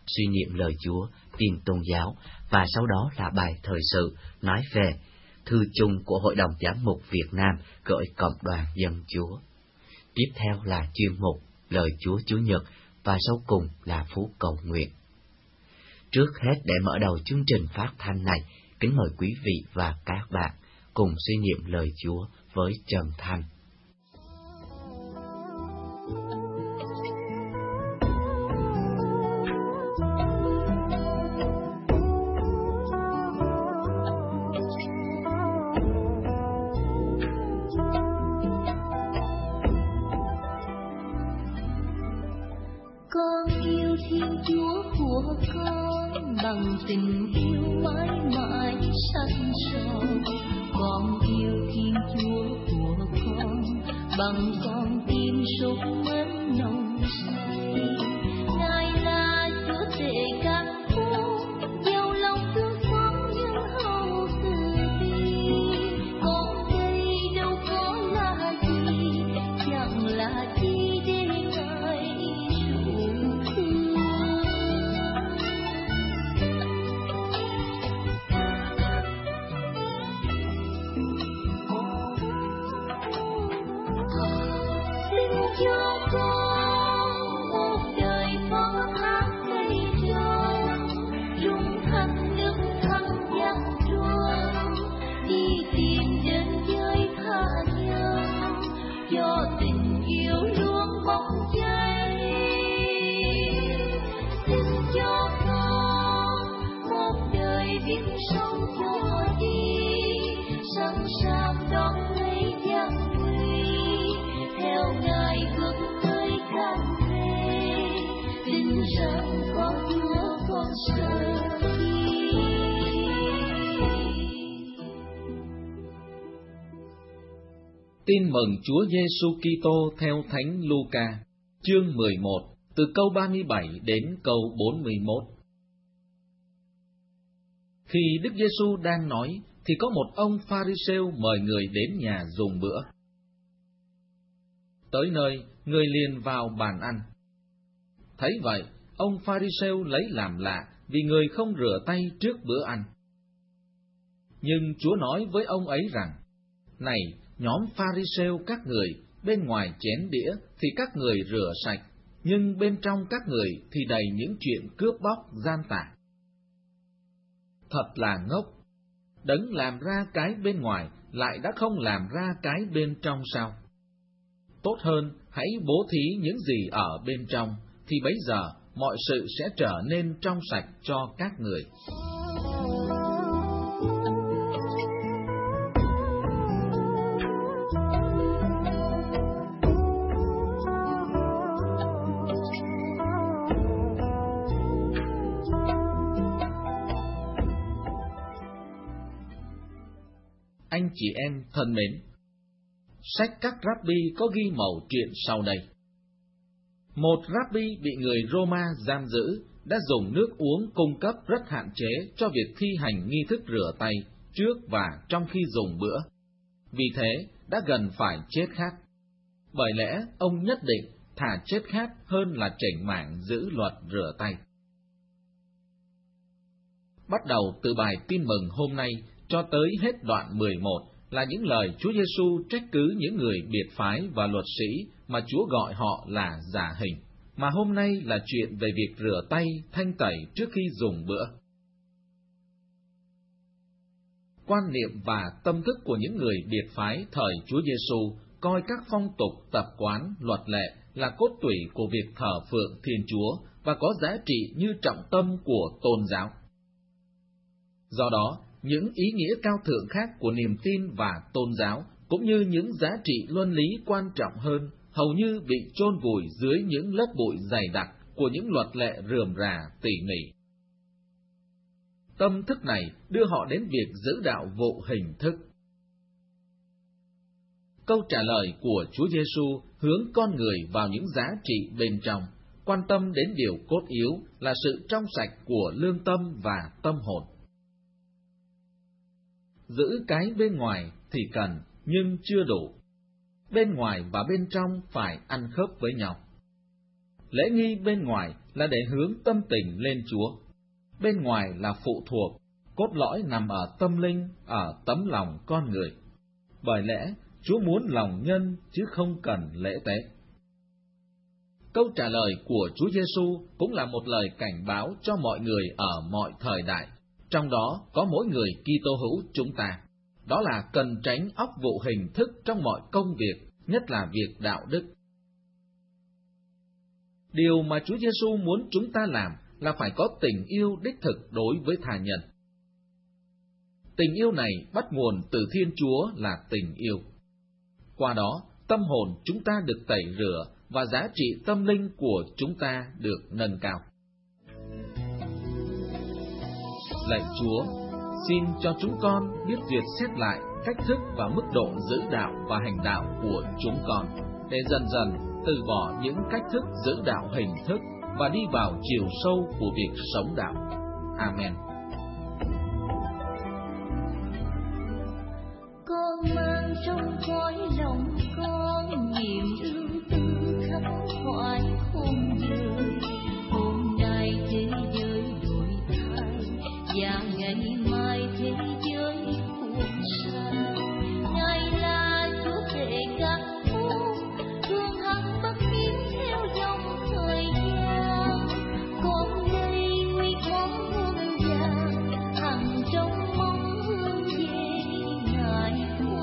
suy niệm lời Chúa, tin tôn giáo, và sau đó là bài thời sự nói về thư chung của Hội đồng Giám mục Việt Nam gửi Cộng đoàn Dân Chúa. Tiếp theo là chuyên mục Lời Chúa Chủ nhật và sau cùng là phú cầu nguyện. Trước hết, để mở đầu chương trình phát thanh này, kính mời quý vị và các bạn cùng suy niệm lời Chúa với Trần Thanh. Con yêu Thiên Chúa của con bằng tình yêu mãi mãi săn sò. Con yêu Thiên Chúa của con bằng con tim sung mến nồng say. Ngài là Chúa tể các vua, giàu lòng thương xót nhưng hậu từ bi. Con đây đâu có là gì, chẳng là chi để Ngài rụ thương. Xin cho con một đời phó thác cây tròn, trung thành nước thăng gian truông, đi tìm đến giới tha nhân, cho tình yêu luôn bốc cháy. Xin cho con một đời biết sống cho đi, sẵn sàng đón lấy gian nguy, theo Ngài bước tới cam về, tin rằng có Chúa con sợ chi. Tin mừng Chúa Giêsu Kitô theo Thánh Luca, chương 11, từ câu 37 đến câu 41. Khi Đức Giêsu đang nói, thì có một ông Pha-ri-sêu mời người đến nhà dùng bữa. Tới nơi, người liền vào bàn ăn. Thấy vậy, ông Pha-ri-sêu lấy làm lạ vì người không rửa tay trước bữa ăn. Nhưng Chúa nói với ông ấy rằng: Này, nhóm Pha-ri-sêu các người, bên ngoài chén đĩa thì các người rửa sạch, nhưng bên trong các người thì đầy những chuyện cướp bóc gian tà. Thật là ngốc! Đấng làm ra cái bên ngoài lại đã không làm ra cái bên trong sao? Tốt hơn hãy bố thí những gì ở bên trong, thì bấy giờ mọi sự sẽ trở nên trong sạch cho các người. Anh chị em thân mến, sách các Rabbi có ghi mẩu chuyện sau đây. Một Rabbi bị người Roma giam giữ đã dùng nước uống cung cấp rất hạn chế cho việc thi hành nghi thức rửa tay trước và trong khi dùng bữa. Vì thế đã gần phải chết khát. Bởi lẽ ông nhất định thà chết khát hơn là chểnh mảng giữ luật rửa tay. Bắt đầu từ bài tin mừng hôm nay cho tới hết đoạn 11 là những lời Chúa Giêsu trách cứ những người biệt phái và luật sĩ mà Chúa gọi họ là giả hình, mà hôm nay là chuyện về việc rửa tay thanh tẩy trước khi dùng bữa. Quan niệm và tâm thức của những người biệt phái thời Chúa Giêsu coi các phong tục, tập quán, luật lệ là cốt tủy của việc thờ phượng Thiên Chúa và có giá trị như trọng tâm của tôn giáo. Do đó, những ý nghĩa cao thượng khác của niềm tin và tôn giáo, cũng như những giá trị luân lý quan trọng hơn, hầu như bị chôn vùi dưới những lớp bụi dày đặc của những luật lệ rườm rà tỉ mỉ. Tâm thức này đưa họ đến việc giữ đạo vụ hình thức. Câu trả lời của Chúa Giêsu hướng con người vào những giá trị bên trong, quan tâm đến điều cốt yếu là sự trong sạch của lương tâm và tâm hồn. Giữ cái bên ngoài thì cần, nhưng chưa đủ. Bên ngoài và bên trong phải ăn khớp với nhau. Lễ nghi bên ngoài là để hướng tâm tình lên Chúa. Bên ngoài là phụ thuộc, cốt lõi nằm ở tâm linh, ở tấm lòng con người. Bởi lẽ, Chúa muốn lòng nhân chứ không cần lễ tế. Câu trả lời của Chúa Giêsu cũng là một lời cảnh báo cho mọi người ở mọi thời đại, trong đó có mỗi người Kitô hữu chúng ta. Đó là cần tránh óc vụ hình thức trong mọi công việc, nhất là việc đạo đức. Điều mà Chúa Giêsu muốn chúng ta làm là phải có tình yêu đích thực đối với tha nhân. Tình yêu này bắt nguồn từ Thiên Chúa là tình yêu. Qua đó, tâm hồn chúng ta được tẩy rửa và giá trị tâm linh của chúng ta được nâng cao. Lạy Chúa, xin cho chúng con biết duyệt xét lại cách thức và mức độ giữ đạo và hành đạo của chúng con, để dần dần từ bỏ những cách thức giữ đạo hình thức và đi vào chiều sâu của việc sống đạo. Amen. Con mang trong cõi lòng con niềm yêu thương khắc khoải không rời. Hôm nay thế giới đổi thay và ngày mai thế giới buồn xa. Ngài là Chúa Tể các vua, thương hằng bất biến theo dòng thời gian. Con đây nguy khó muôn vàng, hằng trong mong hương về Ngài.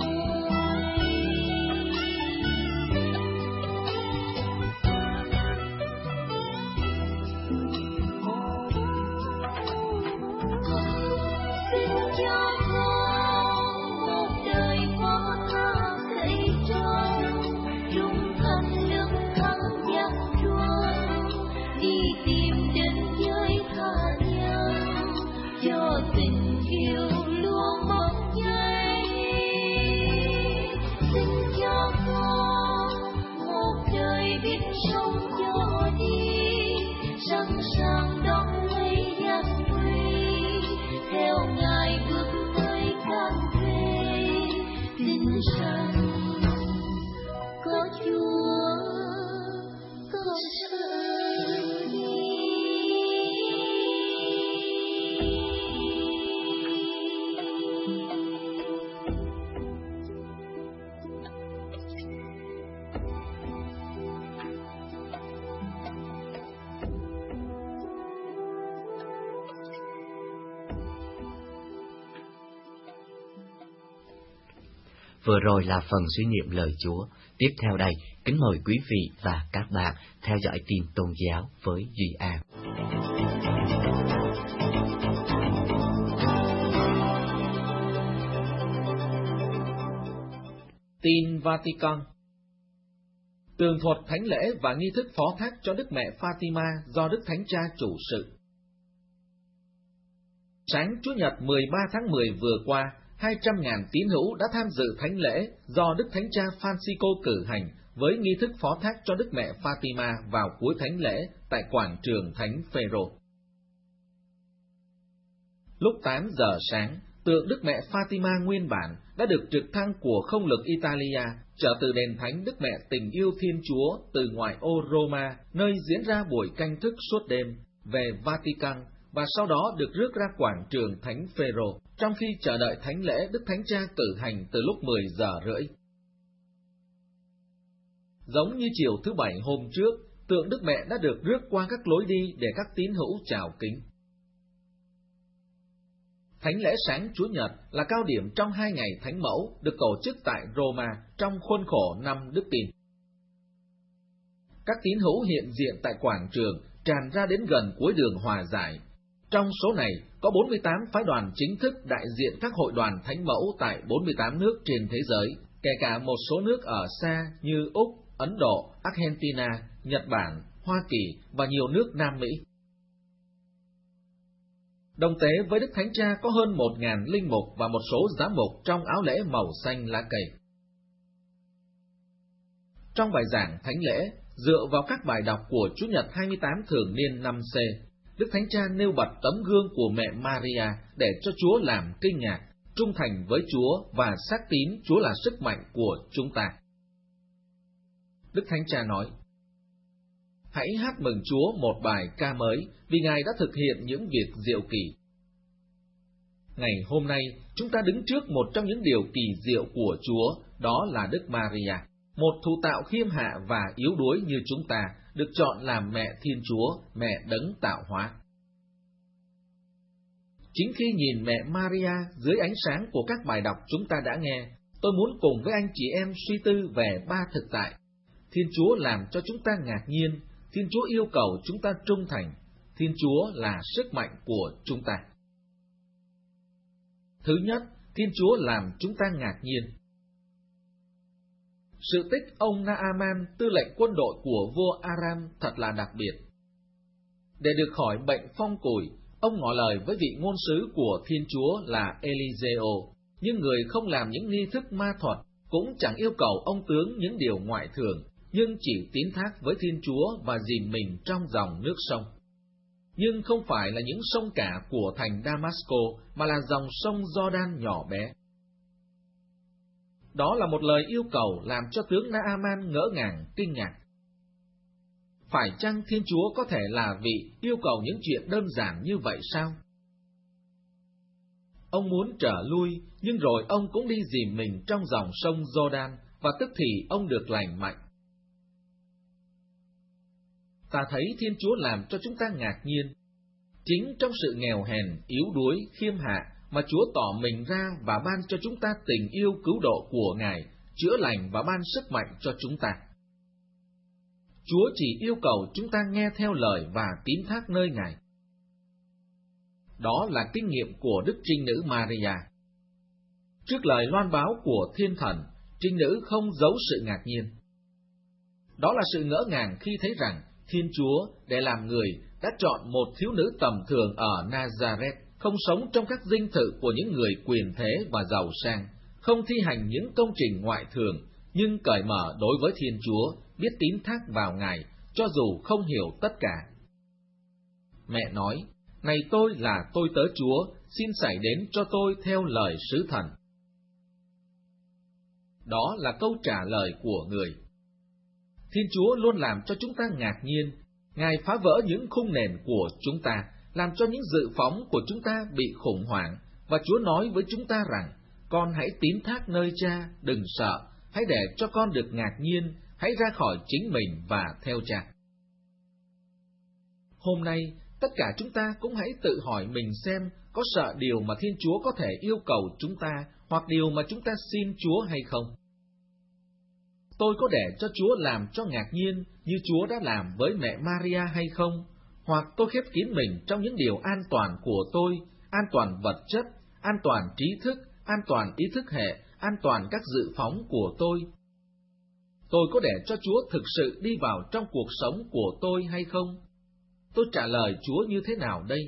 Vừa rồi là phần suy niệm lời Chúa. Tiếp theo đây, kính mời quý vị và các bạn theo dõi tin tôn giáo với Duy An. Tin Vatican. Tường thuật thánh lễ và nghi thức phó thác cho Đức Mẹ Fatima do Đức Thánh Cha chủ sự. Sáng Chủ nhật 13 tháng 10 vừa qua, 200.000 tín hữu đã tham dự thánh lễ do Đức Thánh Cha Francisco cử hành với nghi thức phó thác cho Đức Mẹ Fatima vào cuối thánh lễ tại quảng trường Thánh Phêrô. Lúc 8 giờ sáng, tượng Đức Mẹ Fatima nguyên bản đã được trực thăng của không lực Italia chở từ đền thánh Đức Mẹ Tình Yêu Thiên Chúa từ ngoại ô Roma, nơi diễn ra buổi canh thức suốt đêm, về Vatican, và sau đó được rước ra quảng trường Thánh Phêrô, trong khi chờ đợi thánh lễ Đức Thánh Cha cử hành từ lúc 10 giờ rưỡi. Giống như chiều thứ Bảy hôm trước, tượng Đức Mẹ đã được rước qua các lối đi để các tín hữu chào kính. Thánh lễ sáng Chúa Nhật là cao điểm trong 2 ngày Thánh Mẫu được tổ chức tại Roma trong khuôn khổ năm Đức Tin. Các tín hữu hiện diện tại quảng trường tràn ra đến gần cuối đường Hòa Giải. Trong số này có 48 phái đoàn chính thức đại diện các hội đoàn Thánh Mẫu tại 48 nước trên thế giới, kể cả một số nước ở xa như Úc, Ấn Độ, Argentina, Nhật Bản, Hoa Kỳ và nhiều nước Nam Mỹ. Đồng tế với Đức Thánh Cha có hơn 1.000 linh mục và một số giám mục trong áo lễ màu xanh lá cây. Trong bài giảng thánh lễ, dựa vào các bài đọc của Chủ nhật 28 thường niên năm C, Đức Thánh Cha nêu bật tấm gương của mẹ Maria để cho Chúa làm kinh ngạc, trung thành với Chúa và xác tín Chúa là sức mạnh của chúng ta. Đức Thánh Cha nói: Hãy hát mừng Chúa một bài ca mới, vì Ngài đã thực hiện những việc diệu kỳ. Ngày hôm nay, chúng ta đứng trước một trong những điều kỳ diệu của Chúa, đó là Đức Maria, một thụ tạo khiêm hạ và yếu đuối như chúng ta, được chọn làm mẹ Thiên Chúa, mẹ đấng tạo hóa. Chính khi nhìn mẹ Maria dưới ánh sáng của các bài đọc chúng ta đã nghe, tôi muốn cùng với anh chị em suy tư về ba thực tại. Thiên Chúa làm cho chúng ta ngạc nhiên, Thiên Chúa yêu cầu chúng ta trung thành, Thiên Chúa là sức mạnh của chúng ta. Thứ nhất, Thiên Chúa làm chúng ta ngạc nhiên. Sự tích ông Naaman, tư lệnh quân đội của vua Aram thật là đặc biệt. Để được khỏi bệnh phong cùi, ông ngỏ lời với vị ngôn sứ của Thiên Chúa là Eliseo, nhưng người không làm những nghi thức ma thuật, cũng chẳng yêu cầu ông tướng những điều ngoại thường, nhưng chỉ tín thác với Thiên Chúa và dìm mình trong dòng nước sông. Nhưng không phải là những sông cả của thành Damasco, mà là dòng sông Jordan nhỏ bé. Đó là một lời yêu cầu làm cho tướng Naaman ngỡ ngàng, kinh ngạc. Phải chăng Thiên Chúa có thể là vị yêu cầu những chuyện đơn giản như vậy sao? Ông muốn trở lui, nhưng rồi ông cũng đi dìm mình trong dòng sông Jordan, và tức thì ông được lành mạnh. Ta thấy Thiên Chúa làm cho chúng ta ngạc nhiên. Chính trong sự nghèo hèn, yếu đuối, khiêm hạ mà Chúa tỏ mình ra và ban cho chúng ta tình yêu cứu độ của Ngài, chữa lành và ban sức mạnh cho chúng ta. Chúa chỉ yêu cầu chúng ta nghe theo lời và tín thác nơi Ngài. Đó là kinh nghiệm của Đức Trinh Nữ Maria. Trước lời loan báo của Thiên Thần, Trinh Nữ không giấu sự ngạc nhiên. Đó là sự ngỡ ngàng khi thấy rằng Thiên Chúa, để làm người, đã chọn một thiếu nữ tầm thường ở Nazareth, không sống trong các dinh thự của những người quyền thế và giàu sang, không thi hành những công trình ngoại thường, nhưng cởi mở đối với Thiên Chúa, biết tín thác vào Ngài, cho dù không hiểu tất cả. Mẹ nói, này tôi là tôi tớ Chúa, xin xảy đến cho tôi theo lời sứ thần. Đó là câu trả lời của người. Thiên Chúa luôn làm cho chúng ta ngạc nhiên. Ngài phá vỡ những khung nền của chúng ta, làm cho những dự phóng của chúng ta bị khủng hoảng, và Chúa nói với chúng ta rằng, con hãy tín thác nơi Cha, đừng sợ, hãy để cho con được ngạc nhiên, hãy ra khỏi chính mình và theo Cha. Hôm nay, tất cả chúng ta cũng hãy tự hỏi mình xem có sợ điều mà Thiên Chúa có thể yêu cầu chúng ta, hoặc điều mà chúng ta xin Chúa hay không. Tôi có để cho Chúa làm cho ngạc nhiên như Chúa đã làm với mẹ Maria hay không? Hoặc tôi khép kín mình trong những điều an toàn của tôi, an toàn vật chất, an toàn trí thức, an toàn ý thức hệ, an toàn các dự phóng của tôi? Tôi có để cho Chúa thực sự đi vào trong cuộc sống của tôi hay không? Tôi trả lời Chúa như thế nào đây?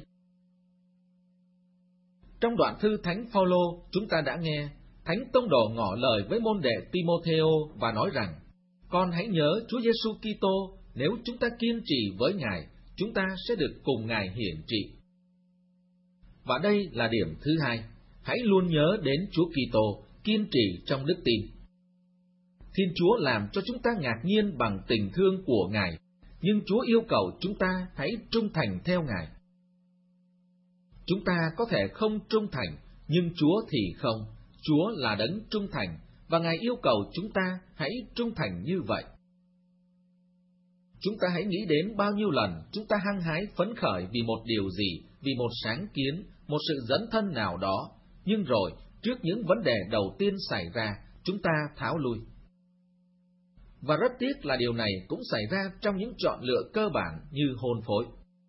Trong đoạn thư Thánh Phaolô, chúng ta đã nghe Thánh Tông Đồ ngỏ lời với môn đệ Timotheo và nói rằng, con hãy nhớ Chúa Giêsu Kitô, nếu chúng ta kiên trì với Ngài, chúng ta sẽ được cùng Ngài hiển trị. Và đây là điểm thứ hai, hãy luôn nhớ đến Chúa Kitô, kiên trì trong đức tin. Thiên Chúa làm cho chúng ta ngạc nhiên bằng tình thương của Ngài, nhưng Chúa yêu cầu chúng ta hãy trung thành theo Ngài. Chúng ta có thể không trung thành, nhưng Chúa thì không. Chúa là đấng trung thành, và Ngài yêu cầu chúng ta hãy trung thành như vậy. Chúng ta hãy nghĩ đến bao nhiêu lần chúng ta hăng hái phấn khởi vì một điều gì, vì một sáng kiến, một sự dấn thân nào đó, nhưng rồi trước những vấn đề đầu tiên xảy ra, chúng ta tháo lui. Và rất tiếc là điều này cũng xảy ra trong những chọn lựa cơ bản như hôn phối.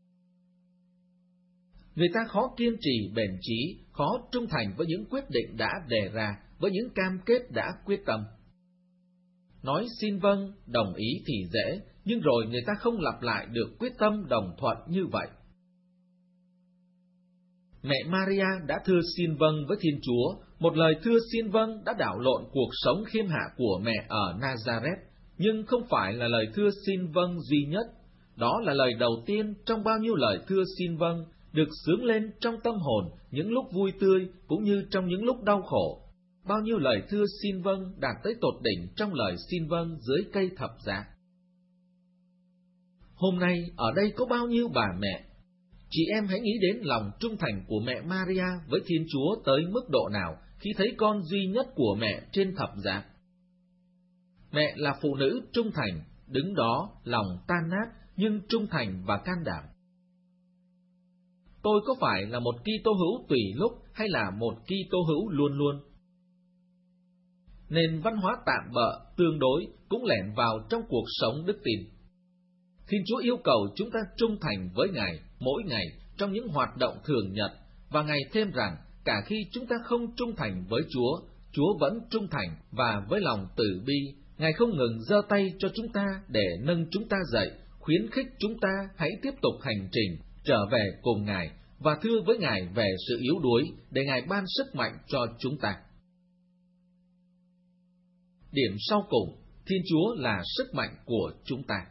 Người ta khó kiên trì bền chí, khó trung thành với những quyết định đã đề ra, với những cam kết đã quyết tâm. Nói xin vâng, đồng ý thì dễ, nhưng rồi người ta không lặp lại được quyết tâm đồng thuận như vậy. Mẹ Maria đã thưa xin vâng với Thiên Chúa, một lời thưa xin vâng đã đảo lộn cuộc sống khiêm hạ của mẹ ở Nazareth, nhưng không phải là lời thưa xin vâng duy nhất. Đó là lời đầu tiên trong bao nhiêu lời thưa xin vâng, được xướng lên trong tâm hồn những lúc vui tươi cũng như trong những lúc đau khổ. Bao nhiêu lời thưa xin vâng đạt tới tột đỉnh trong lời xin vâng dưới cây thập giá. Hôm nay ở đây có bao nhiêu bà mẹ? Chị em hãy nghĩ đến lòng trung thành của mẹ Maria với Thiên Chúa tới mức độ nào khi thấy con duy nhất của mẹ trên thập giá. Mẹ là phụ nữ trung thành, đứng đó lòng tan nát nhưng trung thành và can đảm. Tôi có phải là một Kitô hữu tùy lúc hay là một Kitô hữu luôn luôn? Nền văn hóa tạm bợ tương đối cũng lẻn vào trong cuộc sống đức tin. Thiên Chúa yêu cầu chúng ta trung thành với Ngài mỗi ngày trong những hoạt động thường nhật, và Ngài thêm rằng cả khi chúng ta không trung thành với Chúa, Chúa vẫn trung thành, và với lòng từ bi, Ngài không ngừng giơ tay cho chúng ta để nâng chúng ta dậy, khuyến khích chúng ta hãy tiếp tục hành trình trở về cùng Ngài và thưa với Ngài về sự yếu đuối để Ngài ban sức mạnh cho chúng ta. Điểm sau cùng, Thiên Chúa là sức mạnh của chúng ta.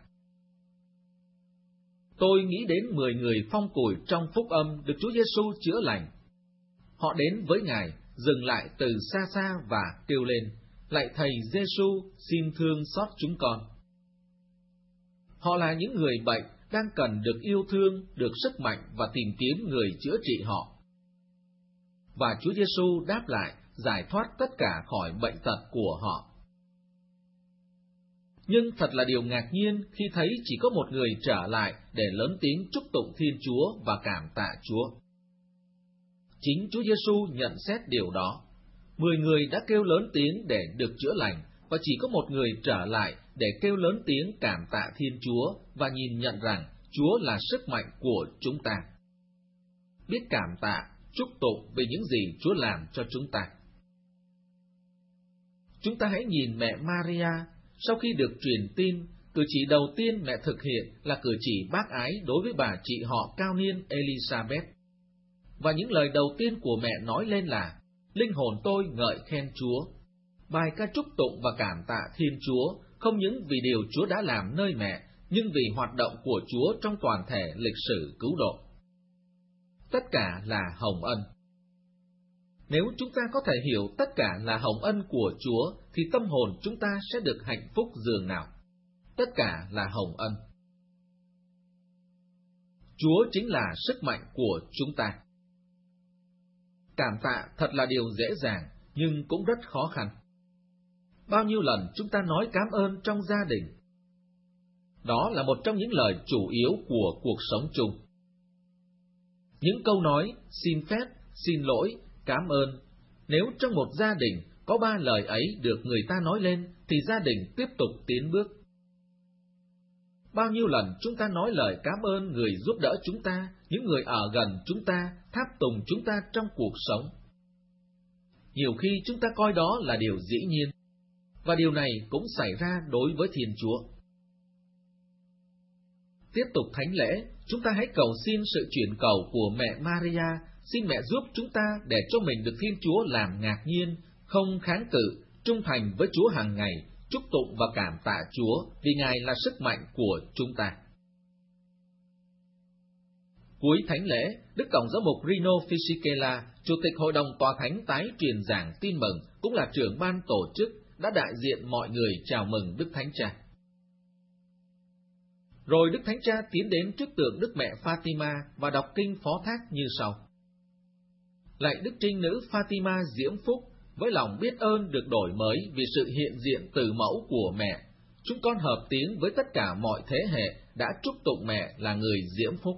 Tôi nghĩ đến 10 người phong cùi trong phúc âm được Chúa Giêsu chữa lành. Họ đến với Ngài, dừng lại từ xa xa và kêu lên: Lạy Thầy Giêsu, xin thương xót chúng con. Họ là những người bệnh đang cần được yêu thương, được sức mạnh và tìm kiếm người chữa trị họ. Và Chúa Giêsu đáp lại, giải thoát tất cả khỏi bệnh tật của họ. Nhưng thật là điều ngạc nhiên khi thấy chỉ có một người trở lại để lớn tiếng chúc tụng Thiên Chúa và cảm tạ Chúa. Chính Chúa Giêsu nhận xét điều đó. 10 người đã kêu lớn tiếng để được chữa lành, và chỉ có một người trở lại để kêu lớn tiếng cảm tạ Thiên Chúa và nhìn nhận rằng Chúa là sức mạnh của chúng ta. Biết cảm tạ, chúc tụng về những gì Chúa làm cho chúng ta. Chúng ta hãy nhìn mẹ Maria. Sau khi được truyền tin, cử chỉ đầu tiên mẹ thực hiện là cử chỉ bác ái đối với bà chị họ cao niên Elizabeth. Và những lời đầu tiên của mẹ nói lên là: Linh hồn tôi ngợi khen Chúa. Bài ca chúc tụng và cảm tạ Thiên Chúa không những vì điều Chúa đã làm nơi mẹ, nhưng vì hoạt động của Chúa trong toàn thể lịch sử cứu độ. Tất cả là hồng ân. Nếu chúng ta có thể hiểu tất cả là hồng ân của Chúa, thì tâm hồn chúng ta sẽ được hạnh phúc dường nào. Tất cả là hồng ân. Chúa chính là sức mạnh của chúng ta. Cảm tạ thật là điều dễ dàng, nhưng cũng rất khó khăn. Bao nhiêu lần chúng ta nói cảm ơn trong gia đình? Đó là một trong những lời chủ yếu của cuộc sống chung. Những câu nói xin phép, xin lỗi, cảm ơn, nếu trong một gia đình có 3 lời ấy được người ta nói lên, thì gia đình tiếp tục tiến bước. Bao nhiêu lần chúng ta nói lời cảm ơn người giúp đỡ chúng ta, những người ở gần chúng ta, tháp tùng chúng ta trong cuộc sống. Nhiều khi chúng ta coi đó là điều dĩ nhiên, và điều này cũng xảy ra đối với Thiên Chúa. Tiếp tục thánh lễ, chúng ta hãy cầu xin sự chuyển cầu của mẹ Maria. Xin mẹ giúp chúng ta để cho mình được Thiên Chúa làm ngạc nhiên, không kháng cự, trung thành với Chúa hàng ngày, chúc tụng và cảm tạ Chúa vì Ngài là sức mạnh của chúng ta. Cuối thánh lễ, Đức Tổng giám mục Rino Fisichella, Chủ tịch Hội đồng Tòa Thánh tái truyền giảng tin mừng, cũng là trưởng ban tổ chức, đã đại diện mọi người chào mừng Đức Thánh Cha. Rồi Đức Thánh Cha tiến đến trước tượng Đức Mẹ Fatima và đọc kinh phó thác như sau: Lạy Đức Trinh Nữ Fatima diễm phúc, với lòng biết ơn được đổi mới vì sự hiện diện từ mẫu của mẹ, chúng con hợp tiếng với tất cả mọi thế hệ đã chúc tụng mẹ là người diễm phúc.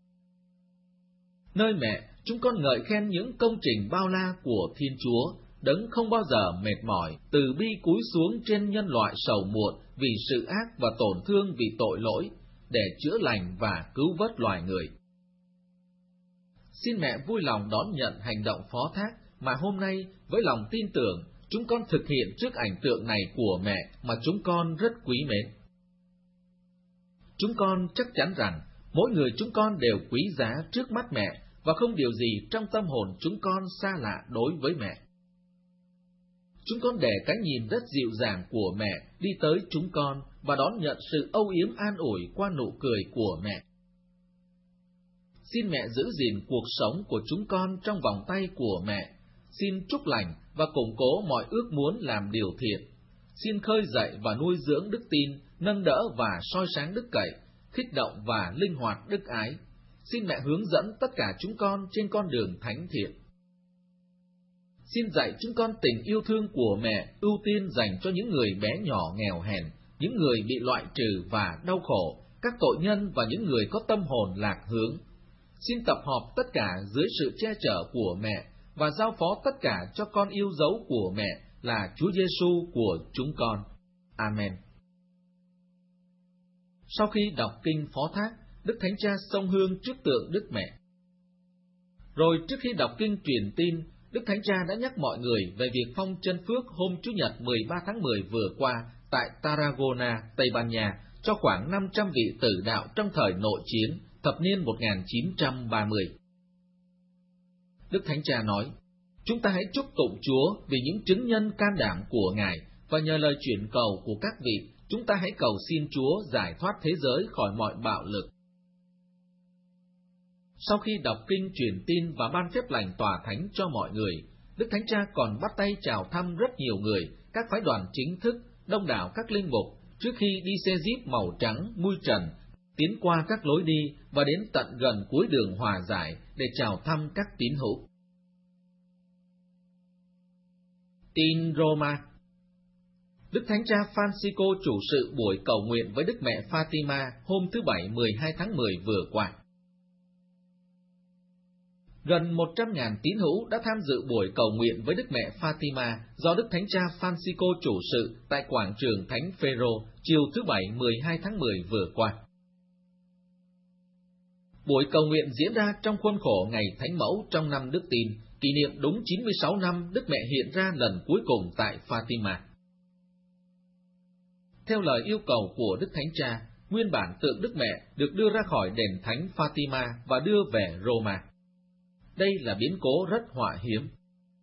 Nơi mẹ, chúng con ngợi khen những công trình bao la của Thiên Chúa, đấng không bao giờ mệt mỏi, từ bi cúi xuống trên nhân loại sầu muộn vì sự ác và tổn thương vì tội lỗi, để chữa lành và cứu vớt loài người. Xin mẹ vui lòng đón nhận hành động phó thác mà hôm nay với lòng tin tưởng chúng con thực hiện trước ảnh tượng này của mẹ mà chúng con rất quý mến. Chúng con chắc chắn rằng mỗi người chúng con đều quý giá trước mắt mẹ và không điều gì trong tâm hồn chúng con xa lạ đối với mẹ. Chúng con để cái nhìn rất dịu dàng của mẹ đi tới chúng con và đón nhận sự âu yếm an ủi qua nụ cười của mẹ. Xin mẹ giữ gìn cuộc sống của chúng con trong vòng tay của mẹ. Xin chúc lành và củng cố mọi ước muốn làm điều thiện. Xin khơi dậy và nuôi dưỡng đức tin, nâng đỡ và soi sáng đức cậy, kích động và linh hoạt đức ái. Xin mẹ hướng dẫn tất cả chúng con trên con đường thánh thiện. Xin dạy chúng con tình yêu thương của mẹ ưu tiên dành cho những người bé nhỏ nghèo hèn, những người bị loại trừ và đau khổ, các tội nhân và những người có tâm hồn lạc hướng. Xin tập hợp tất cả dưới sự che chở của mẹ và giao phó tất cả cho con yêu dấu của mẹ là Chúa Giêsu của chúng con. Amen. Sau khi đọc kinh phó thác, Đức Thánh Cha xông hương trước tượng Đức Mẹ. Rồi trước khi đọc kinh truyền tin, Đức Thánh Cha đã nhắc mọi người về việc phong chân phước hôm Chủ nhật 13 tháng 10 vừa qua tại Tarragona, Tây Ban Nha, cho khoảng 500 vị tử đạo trong thời nội chiến, thập niên 1930. Đức Thánh Cha nói, chúng ta hãy chúc tụng Chúa vì những chứng nhân can đảm của Ngài, và nhờ lời chuyển cầu của các vị, chúng ta hãy cầu xin Chúa giải thoát thế giới khỏi mọi bạo lực. Sau khi đọc kinh truyền tin và ban phép lành tòa thánh cho mọi người, Đức Thánh Cha còn bắt tay chào thăm rất nhiều người, các phái đoàn chính thức, đông đảo các linh mục, trước khi đi xe jeep màu trắng, mui trần, tiến qua các lối đi và đến tận gần cuối đường hòa giải để chào thăm các tín hữu. Tin Roma. Đức Thánh Cha Francisco chủ sự buổi cầu nguyện với Đức Mẹ Fatima hôm thứ Bảy 12 tháng 10 vừa qua. Gần 100.000 tín hữu đã tham dự buổi cầu nguyện với Đức Mẹ Fatima do Đức Thánh Cha Francisco chủ sự tại quảng trường Thánh Phêrô chiều thứ Bảy 12 tháng 10 vừa qua. Buổi cầu nguyện diễn ra trong khuôn khổ Ngày Thánh Mẫu trong năm Đức Tin, kỷ niệm đúng 96 năm Đức Mẹ hiện ra lần cuối cùng tại Fatima. Theo lời yêu cầu của Đức Thánh Cha, nguyên bản tượng Đức Mẹ được đưa ra khỏi đền Thánh Fatima và đưa về Roma. Đây là biến cố rất họa hiếm.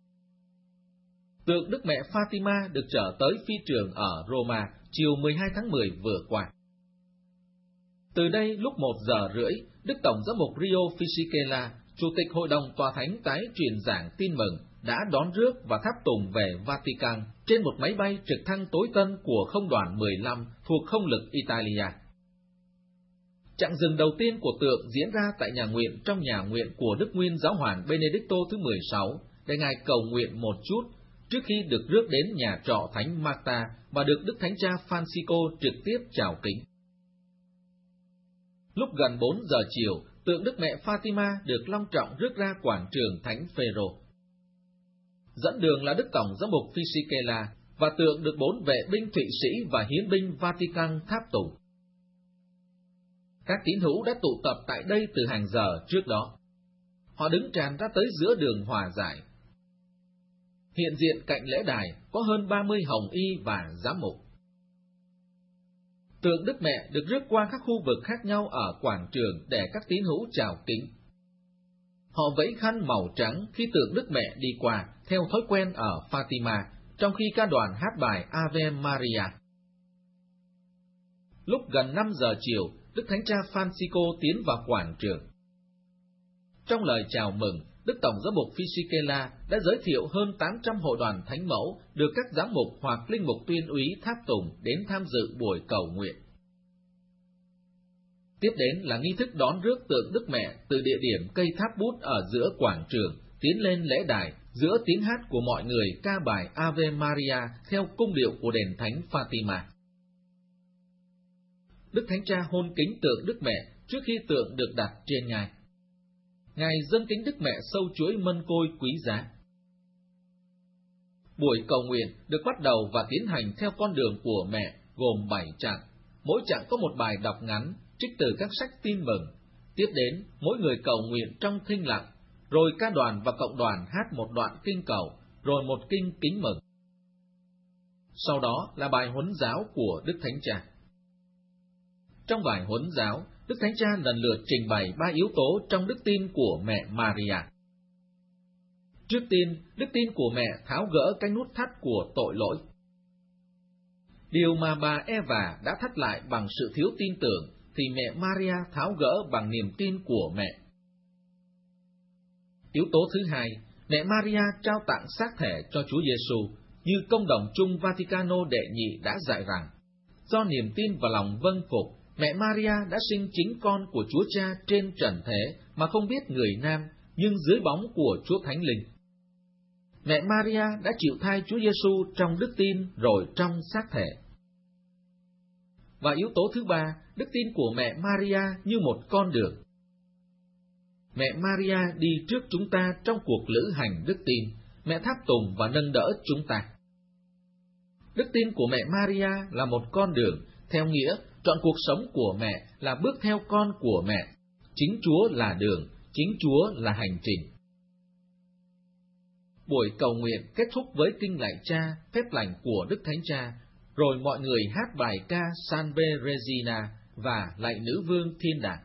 Tượng Đức Mẹ Fatima được trở tới phi trường ở Roma chiều 12 tháng 10 vừa qua. Từ đây lúc 1 giờ rưỡi, Đức Tổng giám mục Rio Fisichella, Chủ tịch Hội đồng Tòa Thánh tái truyền giảng tin mừng, đã đón rước và tháp tùng về Vatican trên một máy bay trực thăng tối tân của Không đoàn 15 thuộc Không lực Italia. Chặng dừng đầu tiên của tượng diễn ra tại nhà nguyện trong nhà nguyện của Đức Nguyên Giáo hoàng Benedicto thứ 16, để Ngài cầu nguyện một chút trước khi được rước đến nhà trọ Thánh Marta và được Đức Thánh Cha Francisco trực tiếp chào kính. Lúc gần 4 giờ chiều, tượng Đức Mẹ Fatima được long trọng rước ra quảng trường Thánh Phêrô. Dẫn đường là Đức Tổng giám mục Fisichella và tượng được 4 vệ binh Thụy Sĩ và hiến binh Vatican tháp tùng. Các tín hữu đã tụ tập tại đây từ hàng giờ trước đó. Họ đứng tràn ra tới giữa đường hòa giải. Hiện diện cạnh lễ đài có hơn 30 hồng y và giám mục. Tượng Đức Mẹ được rước qua các khu vực khác nhau ở quảng trường để các tín hữu chào kính. Họ vẫy khăn màu trắng khi tượng Đức Mẹ đi qua, theo thói quen ở Fatima, trong khi ca đoàn hát bài Ave Maria. Lúc gần 5 giờ chiều, Đức Thánh Cha Francisco tiến vào quảng trường. Trong lời chào mừng, Đức Tổng giám mục Fisichella đã giới thiệu hơn 800 hội đoàn thánh mẫu được các giám mục hoặc linh mục tuyên úy tháp tùng đến tham dự buổi cầu nguyện. Tiếp đến là nghi thức đón rước tượng Đức Mẹ từ địa điểm cây tháp bút ở giữa quảng trường, tiến lên lễ đài giữa tiếng hát của mọi người ca bài Ave Maria theo cung điệu của đền Thánh Fatima. Đức Thánh Cha hôn kính tượng Đức Mẹ trước khi tượng được đặt trên ngai. Ngài dâng kính Đức Mẹ sâu chuỗi mân côi quý giá. Buổi cầu nguyện được bắt đầu và tiến hành theo con đường của mẹ, gồm 7 chặng. Mỗi chặng có một bài đọc ngắn, trích từ các sách tin mừng. Tiếp đến, mỗi người cầu nguyện trong thinh lặng, rồi ca đoàn và cộng đoàn hát một đoạn kinh cầu, rồi một kinh kính mừng. Sau đó là bài huấn giáo của Đức Thánh Cha. Trong bài huấn giáo, Đức Thánh Cha lần lượt trình bày 3 yếu tố trong đức tin của mẹ Maria. Trước tiên, đức tin của mẹ tháo gỡ cái nút thắt của tội lỗi. Điều mà bà Eva đã thắt lại bằng sự thiếu tin tưởng, thì mẹ Maria tháo gỡ bằng niềm tin của mẹ. Yếu tố thứ hai, mẹ Maria trao tặng xác thể cho Chúa Giêsu, như Công đồng chung Vaticano đệ nhị đã dạy rằng, do niềm tin và lòng vâng phục, Mẹ Maria đã sinh chính con của Chúa Cha trên trần thế mà không biết người nam, nhưng dưới bóng của Chúa Thánh Linh. Mẹ Maria đã chịu thai Chúa Giêsu trong đức tin rồi trong xác thể. Và yếu tố thứ ba, đức tin của mẹ Maria như một con đường. Mẹ Maria đi trước chúng ta trong cuộc lữ hành đức tin, mẹ tháp tùng và nâng đỡ chúng ta. Đức tin của mẹ Maria là một con đường, theo nghĩa trọn cuộc sống của mẹ là bước theo con của mẹ. Chính Chúa là đường, chính Chúa là hành trình. Buổi cầu nguyện kết thúc với kinh lạy Cha, phép lành của Đức Thánh Cha, rồi mọi người hát bài ca Salve Regina và lạy Nữ Vương Thiên Đàng.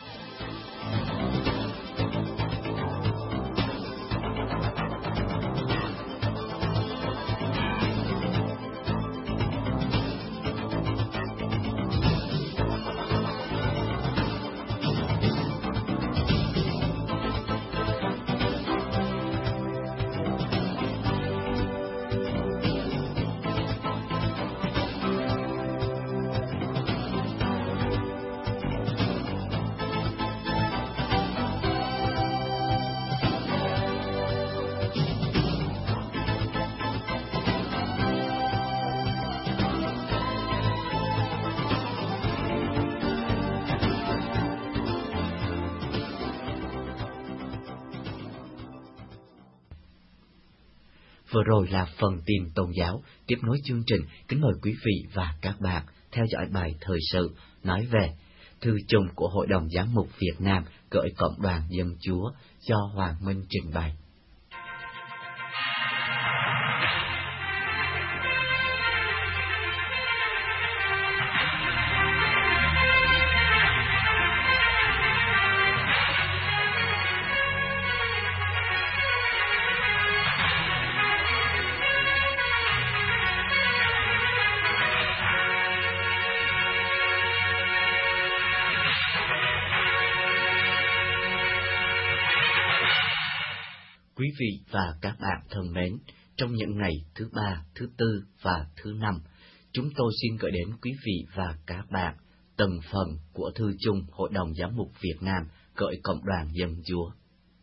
Vừa rồi là phần tin tôn giáo. Tiếp nối chương trình, kính mời quý vị và các bạn theo dõi bài thời sự nói về thư chung của Hội đồng Giám mục Việt Nam gửi Cộng đoàn Dân Chúa do Hoàng Minh trình bày. Quý vị và các bạn thân mến, trong những ngày thứ Ba, thứ Tư và thứ Năm, chúng tôi xin gửi đến quý vị và các bạn từng phần của thư chung Hội đồng Giám mục Việt Nam gửi Cộng đoàn Dân Chúa.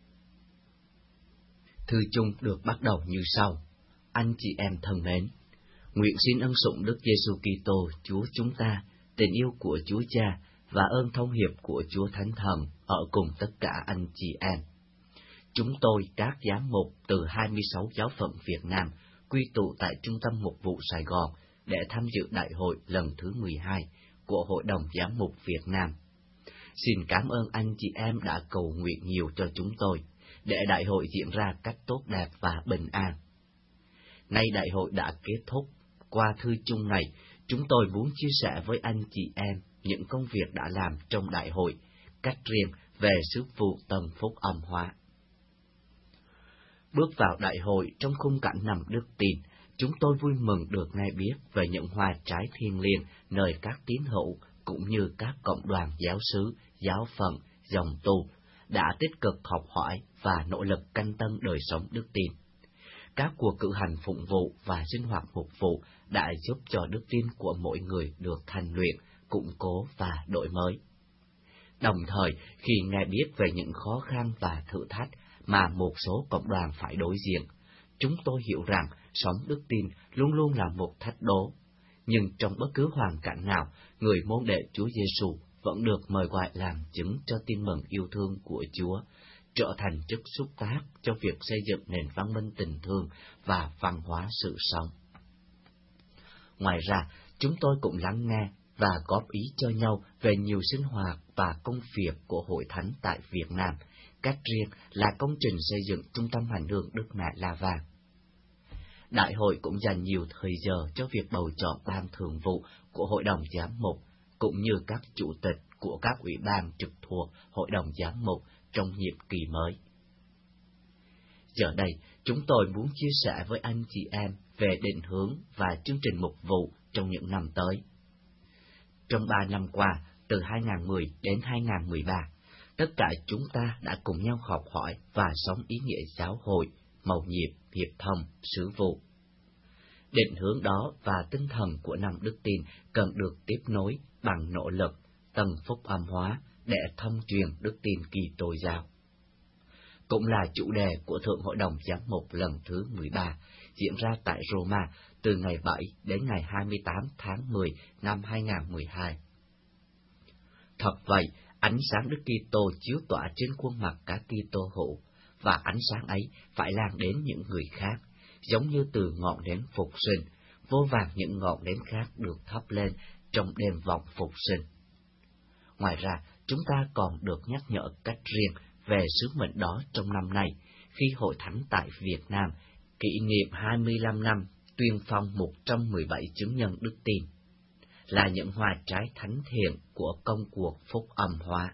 Thư chung được bắt đầu như sau. Anh chị em thân mến, nguyện xin ân sủng Đức Giêsu Kitô Chúa chúng ta, tình yêu của Chúa Cha và ơn thông hiệp của Chúa Thánh Thần ở cùng tất cả anh chị em. Chúng tôi, các giám mục từ 26 giáo phận Việt Nam, quy tụ tại Trung tâm Mục vụ Sài Gòn để tham dự đại hội lần thứ 12 của Hội đồng Giám mục Việt Nam. Xin cảm ơn anh chị em đã cầu nguyện nhiều cho chúng tôi, để đại hội diễn ra cách tốt đẹp và bình an. Nay đại hội đã kết thúc, qua thư chung này, chúng tôi muốn chia sẻ với anh chị em những công việc đã làm trong đại hội, cách riêng về sứ vụ Tân Phúc Âm Hóa. Bước vào đại hội trong khung cảnh nằm đức tin, chúng tôi vui mừng được nghe biết về những hoa trái thiêng liêng nơi các tín hữu cũng như các cộng đoàn giáo xứ, giáo phận, dòng tu đã tích cực học hỏi và nỗ lực canh tân đời sống đức tin. Các cuộc cử hành phụng vụ và sinh hoạt mục vụ đã giúp cho đức tin của mỗi người được thanh luyện, củng cố và đổi mới. Đồng thời, khi nghe biết về những khó khăn và thử thách mà một số cộng đoàn phải đối diện, chúng tôi hiểu rằng sống đức tin luôn luôn là một thách đố. Nhưng trong bất cứ hoàn cảnh nào, người môn đệ Chúa Giêsu vẫn được mời gọi làm chứng cho tin mừng yêu thương của Chúa, trở thành chất xúc tác cho việc xây dựng nền văn minh tình thương và văn hóa sự sống. Ngoài ra, chúng tôi cũng lắng nghe và góp ý cho nhau về nhiều sinh hoạt và công việc của Hội Thánh tại Việt Nam, cách riêng là công trình xây dựng Trung tâm Hành hương Đức Mẹ La Vàng. Đại hội cũng dành nhiều thời giờ cho việc bầu chọn ban thường vụ của Hội đồng Giám mục, cũng như các chủ tịch của các ủy ban trực thuộc Hội đồng Giám mục trong nhiệm kỳ mới. Giờ đây, chúng tôi muốn chia sẻ với anh chị em về định hướng và chương trình mục vụ trong những năm tới. Trong 3 năm qua, từ 2010 đến 2013, tất cả chúng ta đã cùng nhau học hỏi và sống ý nghĩa giáo hội, mầu nhiệm, hiệp thông, sứ vụ. Định hướng đó và tinh thần của năm đức tin cần được tiếp nối bằng nỗ lực, tầng phúc âm hóa để thông truyền đức tin Kitô giáo. Cũng là chủ đề của Thượng Hội đồng Giám mục lần thứ 13, diễn ra tại Roma từ ngày 7 đến ngày 28 tháng 10 năm 2012. Thật vậy, ánh sáng Đức Kitô chiếu tỏa trên khuôn mặt các Kitô hữu, và ánh sáng ấy phải lan đến những người khác, giống như từ ngọn nến phục sinh, vô vàn những ngọn nến khác được thắp lên trong đêm vọng phục sinh. Ngoài ra, chúng ta còn được nhắc nhở cách riêng về sứ mệnh đó trong năm nay, khi Hội Thánh tại Việt Nam kỷ niệm 25 năm tuyên phong 117 chứng nhân đức tin, là những hoa trái thánh thiện của công cuộc phúc âm hóa.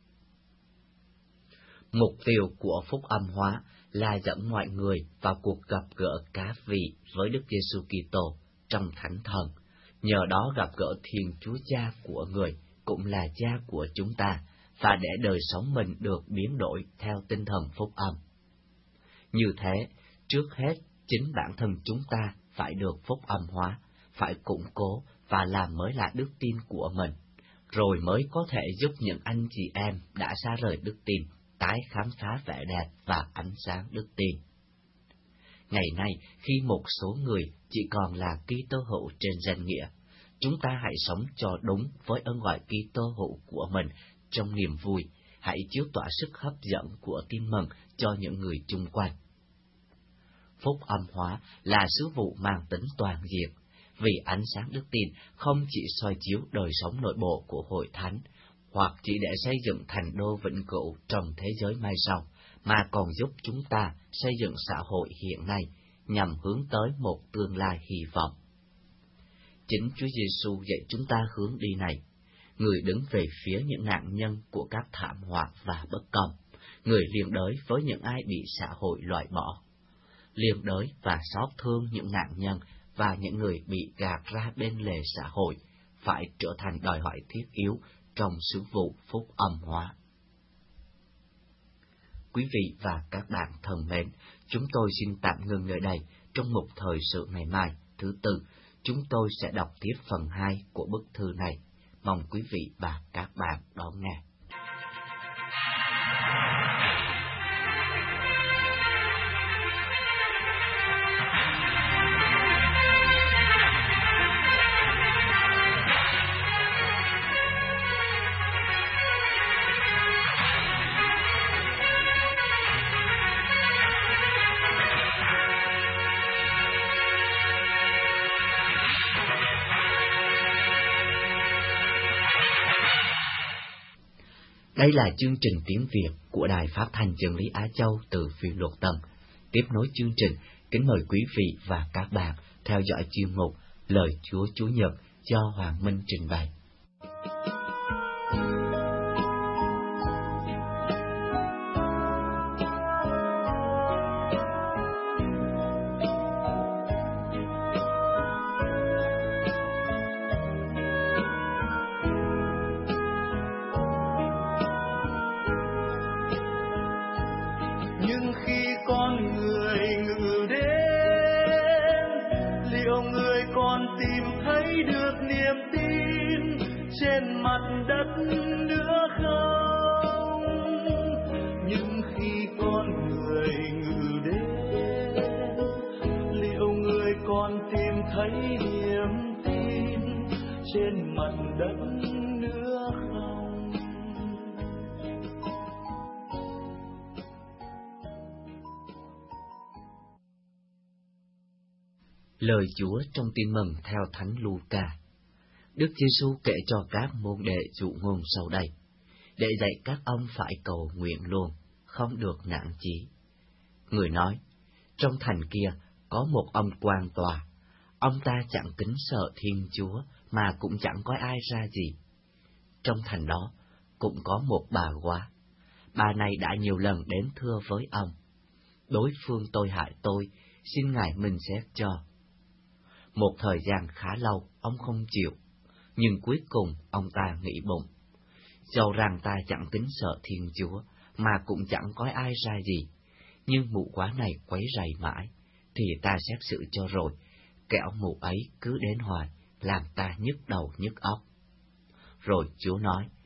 Mục tiêu của phúc âm hóa là dẫn mọi người vào cuộc gặp gỡ cá vị với Đức Giêsu Kitô trong Thánh Thần, nhờ đó gặp gỡ Thiên Chúa Cha của người, cũng là Cha của chúng ta, và để đời sống mình được biến đổi theo tinh thần phúc âm. Như thế, trước hết, chính bản thân chúng ta phải được phúc âm hóa, phải củng cố và làm mới lại đức tin của mình, rồi mới có thể giúp những anh chị em đã xa rời đức tin tái khám phá vẻ đẹp và ánh sáng đức tin. Ngày nay, khi một số người chỉ còn là Kitô hữu trên danh nghĩa, chúng ta hãy sống cho đúng với ơn gọi Kitô hữu của mình trong niềm vui, hãy chiếu tỏa sức hấp dẫn của tin mừng cho những người chung quanh. Phúc âm hóa là sứ vụ mang tính toàn diện, vì ánh sáng đức tin không chỉ soi chiếu đời sống nội bộ của Hội Thánh, hoặc chỉ để xây dựng thành đô vĩnh cửu trong thế giới mai sau, mà còn giúp chúng ta xây dựng xã hội hiện nay nhằm hướng tới một tương lai hy vọng. Chính Chúa Giêsu dạy chúng ta hướng đi này, người đứng về phía những nạn nhân của các thảm họa và bất công, người liên đới với những ai bị xã hội loại bỏ, liên đới và xót thương những nạn nhân và những người bị gạt ra bên lề xã hội, phải trở thành đòi hỏi thiết yếu trong sứ vụ phúc âm hóa. Quý vị và các bạn thân mến, chúng tôi xin tạm ngừng nơi đây. Trong mục thời sự ngày mai, thứ Tư, chúng tôi sẽ đọc tiếp phần 2 của bức thư này. Mong quý vị và các bạn đón nghe. Đây là chương trình tiếng Việt của Đài Phát thanh Chân lý Á Châu từ Phiên Luật Tân. Tiếp nối chương trình, kính mời quý vị và các bạn theo dõi chuyên mục Lời Chúa Chủ nhật do Hoàng Minh trình bày. Lời Chúa trong Tin mừng theo Thánh Luca. Đức Giêsu kể cho các môn đệ dụ ngôn sau đây, để dạy các ông phải cầu nguyện luôn, không được nản chí. Người nói, trong thành kia có một ông quan tòa, ông ta chẳng kính sợ Thiên Chúa mà cũng chẳng có ai ra gì. Trong thành đó cũng có một bà góa, bà này đã nhiều lần đến thưa với ông, đối phương tôi hại tôi, xin Ngài minh xét cho. Một thời gian khá lâu, ông không chịu, nhưng cuối cùng ông ta nghĩ bụng, dầu rằng ta chẳng kính sợ Thiên Chúa, mà cũng chẳng có ai ra gì, nhưng mụ góa này quấy rầy mãi, thì ta xét xử cho rồi, kẻo mụ ấy cứ đến hoài, làm ta nhức đầu nhức óc. Rồi Chúa nói,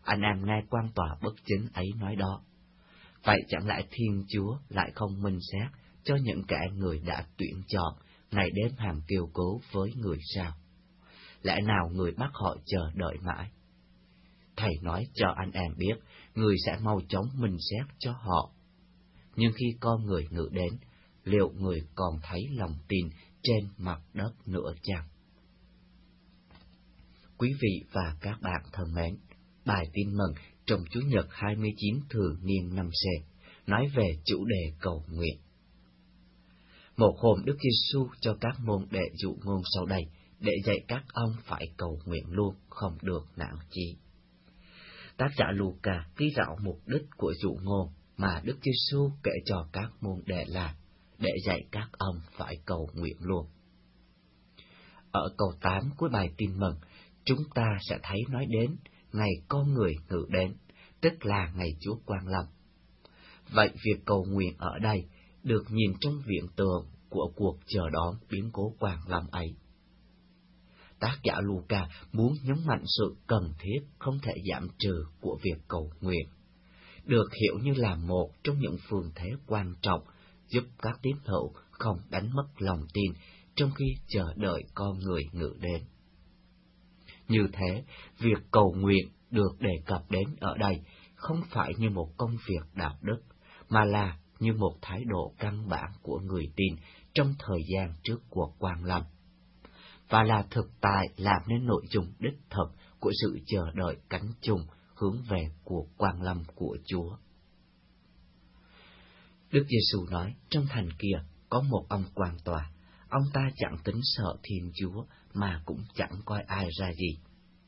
anh em nghe quan tòa bất chính ấy nói đó. Vậy chẳng lẽ Thiên Chúa lại không minh xét cho những kẻ người đã tuyển chọn, ngày đêm hàng kêu cứu với người sao? Lẽ nào người bắt họ chờ đợi mãi? Thầy nói cho anh em biết, người sẽ mau chóng minh xét cho họ. Nhưng khi con người ngự đến, liệu người còn thấy lòng tin trên mặt đất nữa chăng? Quý vị và các bạn thân mến, bài tin mừng trong Chủ nhật 29 thường niên năm C nói về chủ đề cầu nguyện. Một hôm Đức Giêsu cho các môn đệ dụ ngôn sau đây để dạy các ông phải cầu nguyện luôn, không được nản chí. Tác giả Luca ghi rõ mục đích của dụ ngôn mà Đức Giêsu kể cho các môn đệ là để dạy các ông phải cầu nguyện luôn. Ở câu 8 của bài tin mừng, chúng ta sẽ thấy nói đến ngày con người ngự đến, tức là ngày Chúa Quang Lâm. Vậy việc cầu nguyện ở đây được nhìn trong viễn tượng của cuộc chờ đón biến cố Quang Lâm ấy. Tác giả Luca muốn nhấn mạnh sự cần thiết không thể giảm trừ của việc cầu nguyện, được hiểu như là một trong những phương thế quan trọng giúp các tín hữu không đánh mất lòng tin trong khi chờ đợi con người ngự đến. Như thế, việc cầu nguyện được đề cập đến ở đây không phải như một công việc đạo đức, mà là như một thái độ căn bản của người tin trong thời gian trước cuộc Quang Lâm, và là thực tại làm nên nội dung đích thực của sự chờ đợi cánh chung hướng về cuộc Quang Lâm của Chúa. Đức Giêsu nói, trong thành kia có một ông quan tòa, ông ta chẳng kính sợ Thiên Chúa mà cũng chẳng coi ai ra gì.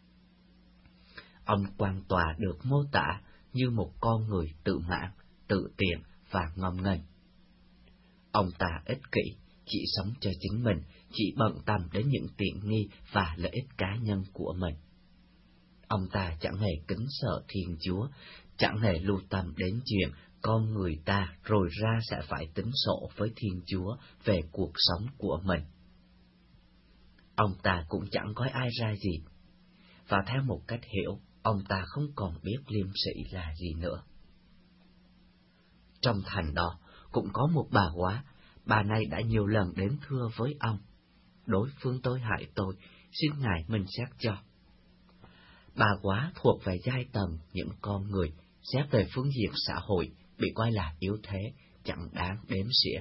Ông quan tòa được mô tả như một con người tự mãn, tự tiện và ngông nghênh. Ông ta ích kỷ, chỉ sống cho chính mình, chỉ bận tâm đến những tiện nghi và lợi ích cá nhân của mình. Ông ta chẳng hề kính sợ Thiên Chúa, chẳng hề lưu tâm đến chuyện con người ta rồi ra sẽ phải tính sổ với Thiên Chúa về cuộc sống của mình. Ông ta cũng chẳng coi ai ra gì, và theo một cách hiểu, ông ta không còn biết liêm sĩ là gì nữa. Trong thành đó cũng có một bà góa, bà này đã nhiều lần đến thưa với ông, đối phương tôi hại tôi, xin Ngài minh xét cho. Bà góa thuộc về giai tầng những con người xét về phương diện xã hội bị coi là yếu thế, chẳng đáng đếm xỉa.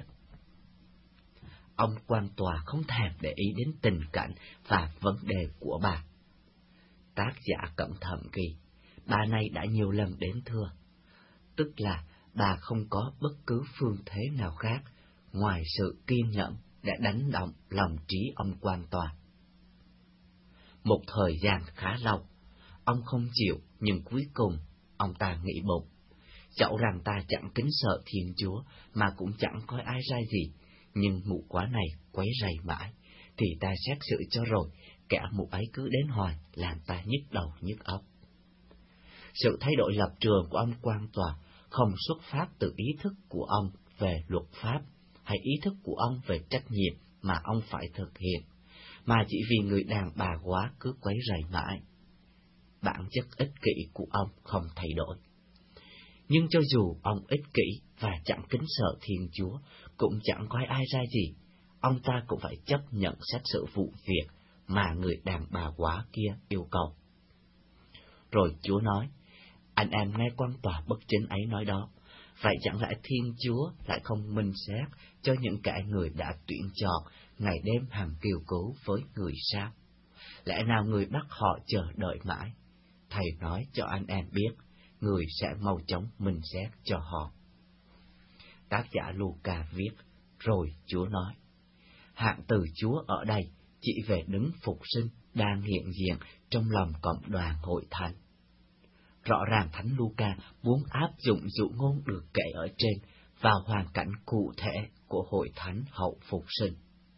Ông quan tòa không thèm để ý đến tình cảnh và vấn đề của bà. Tác giả cẩn thận ghi, bà này đã nhiều lần đến thưa, tức là bà không có bất cứ phương thế nào khác ngoài sự kiên nhẫn để đánh động lòng trí ông quan tòa. Một thời gian khá lâu, ông không chịu, nhưng cuối cùng ông ta nghĩ bụng, dẫu rằng ta chẳng kính sợ Thiên Chúa mà cũng chẳng coi ai ra gì, nhưng mụ quá này quấy rầy mãi, thì ta xét xử cho rồi, kẻ mụ ấy cứ đến hoài làm ta nhức đầu nhức óc. Sự thay đổi lập trường của ông quan tòa không xuất phát từ ý thức của ông về luật pháp hay ý thức của ông về trách nhiệm mà ông phải thực hiện, mà chỉ vì người đàn bà góa cứ quấy rầy mãi. Bản chất ích kỷ của ông không thay đổi. Nhưng cho dù ông ích kỷ và chẳng kính sợ Thiên Chúa, cũng chẳng coi ai ra gì, ông ta cũng phải chấp nhận xét xử vụ việc mà người đàn bà góa kia yêu cầu. Rồi Chúa nói, anh em nghe quan tòa bất chính ấy nói đó, vậy chẳng lẽ Thiên Chúa lại không minh xét cho những kẻ người đã tuyển chọn, ngày đêm hằng kêu cứu với người sao? Lẽ nào người bắt họ chờ đợi mãi? Thầy nói cho anh em biết, người sẽ mau chóng minh xét cho họ. Tác giả Luca viết, rồi Chúa nói. Hạng từ Chúa ở đây chỉ về đấng phục sinh đang hiện diện trong lòng cộng đoàn hội thánh. Rõ ràng Thánh Luca muốn áp dụng dụ ngôn được kể ở trên vào hoàn cảnh cụ thể của hội thánh hậu phục sinh.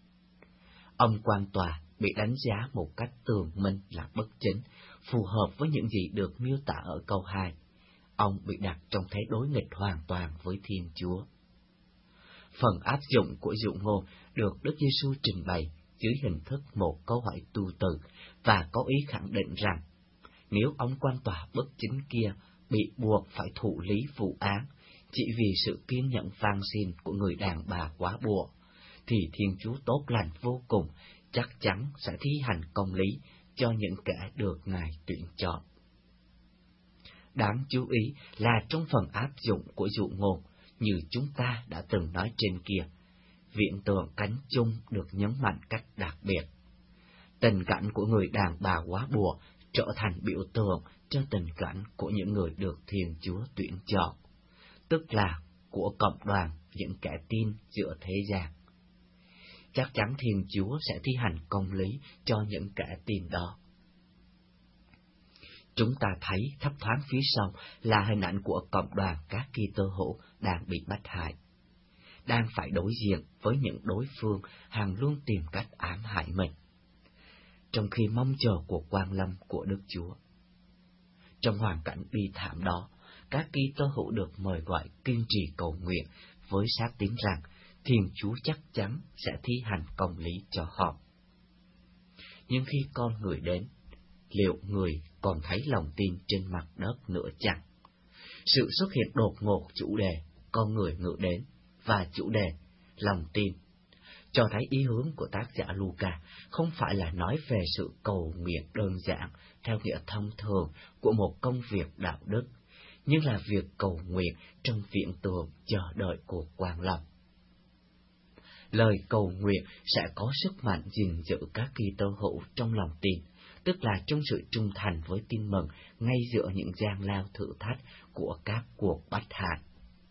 Ông quan tòa bị đánh giá một cách tường minh là bất chính, phù hợp với những gì được miêu tả ở câu 2. Ông bị đặt trong thế đối nghịch hoàn toàn với Thiên Chúa. Phần áp dụng của dụ ngôn được Đức Giêsu trình bày dưới hình thức một câu hỏi tu từ và có ý khẳng định rằng Nếu ông quan tòa bất chính kia bị buộc phải thụ lý vụ án chỉ vì sự kiên nhẫn van xin của người đàn bà quá bùa, thì Thiên Chúa tốt lành vô cùng chắc chắn sẽ thi hành công lý cho những kẻ được Ngài tuyển chọn. Đáng chú ý là trong phần áp dụng của dụ ngôn, như chúng ta đã từng nói trên kia, viễn tượng cánh chung được nhấn mạnh cách đặc biệt. Tình cảnh của người đàn bà quá bùa trở thành biểu tượng cho tình cảnh của những người được Thiên Chúa tuyển chọn, tức là của cộng đoàn những kẻ tin giữa thế gian. Chắc chắn Thiên Chúa sẽ thi hành công lý cho những kẻ tin đó. Chúng ta thấy thấp thoáng phía sau là hình ảnh của cộng đoàn các Kitô hữu đang bị bắt hại, đang phải đối diện với những đối phương hàng luôn tìm cách ám hại mình, trong khi mong chờ cuộc quang lâm của Đức Chúa. Trong hoàn cảnh bi thảm đó, các Kitô hữu được mời gọi kiên trì cầu nguyện với xác tín rằng Thiên Chúa chắc chắn sẽ thi hành công lý cho họ. Nhưng khi con người đến, liệu người còn thấy lòng tin trên mặt đất nữa chăng? Sự xuất hiện đột ngột chủ đề con người ngự đến và chủ đề lòng tin cho thấy ý hướng của tác giả Luca không phải là nói về sự cầu nguyện đơn giản theo nghĩa thông thường của một công việc đạo đức, nhưng là việc cầu nguyện trong viễn tượng chờ đợi cuộc quang lâm. Lời cầu nguyện sẽ có sức mạnh gìn giữ các Kitô hữu trong lòng tin, tức là trong sự trung thành với tin mừng ngay giữa những gian lao thử thách của các cuộc bắt hại.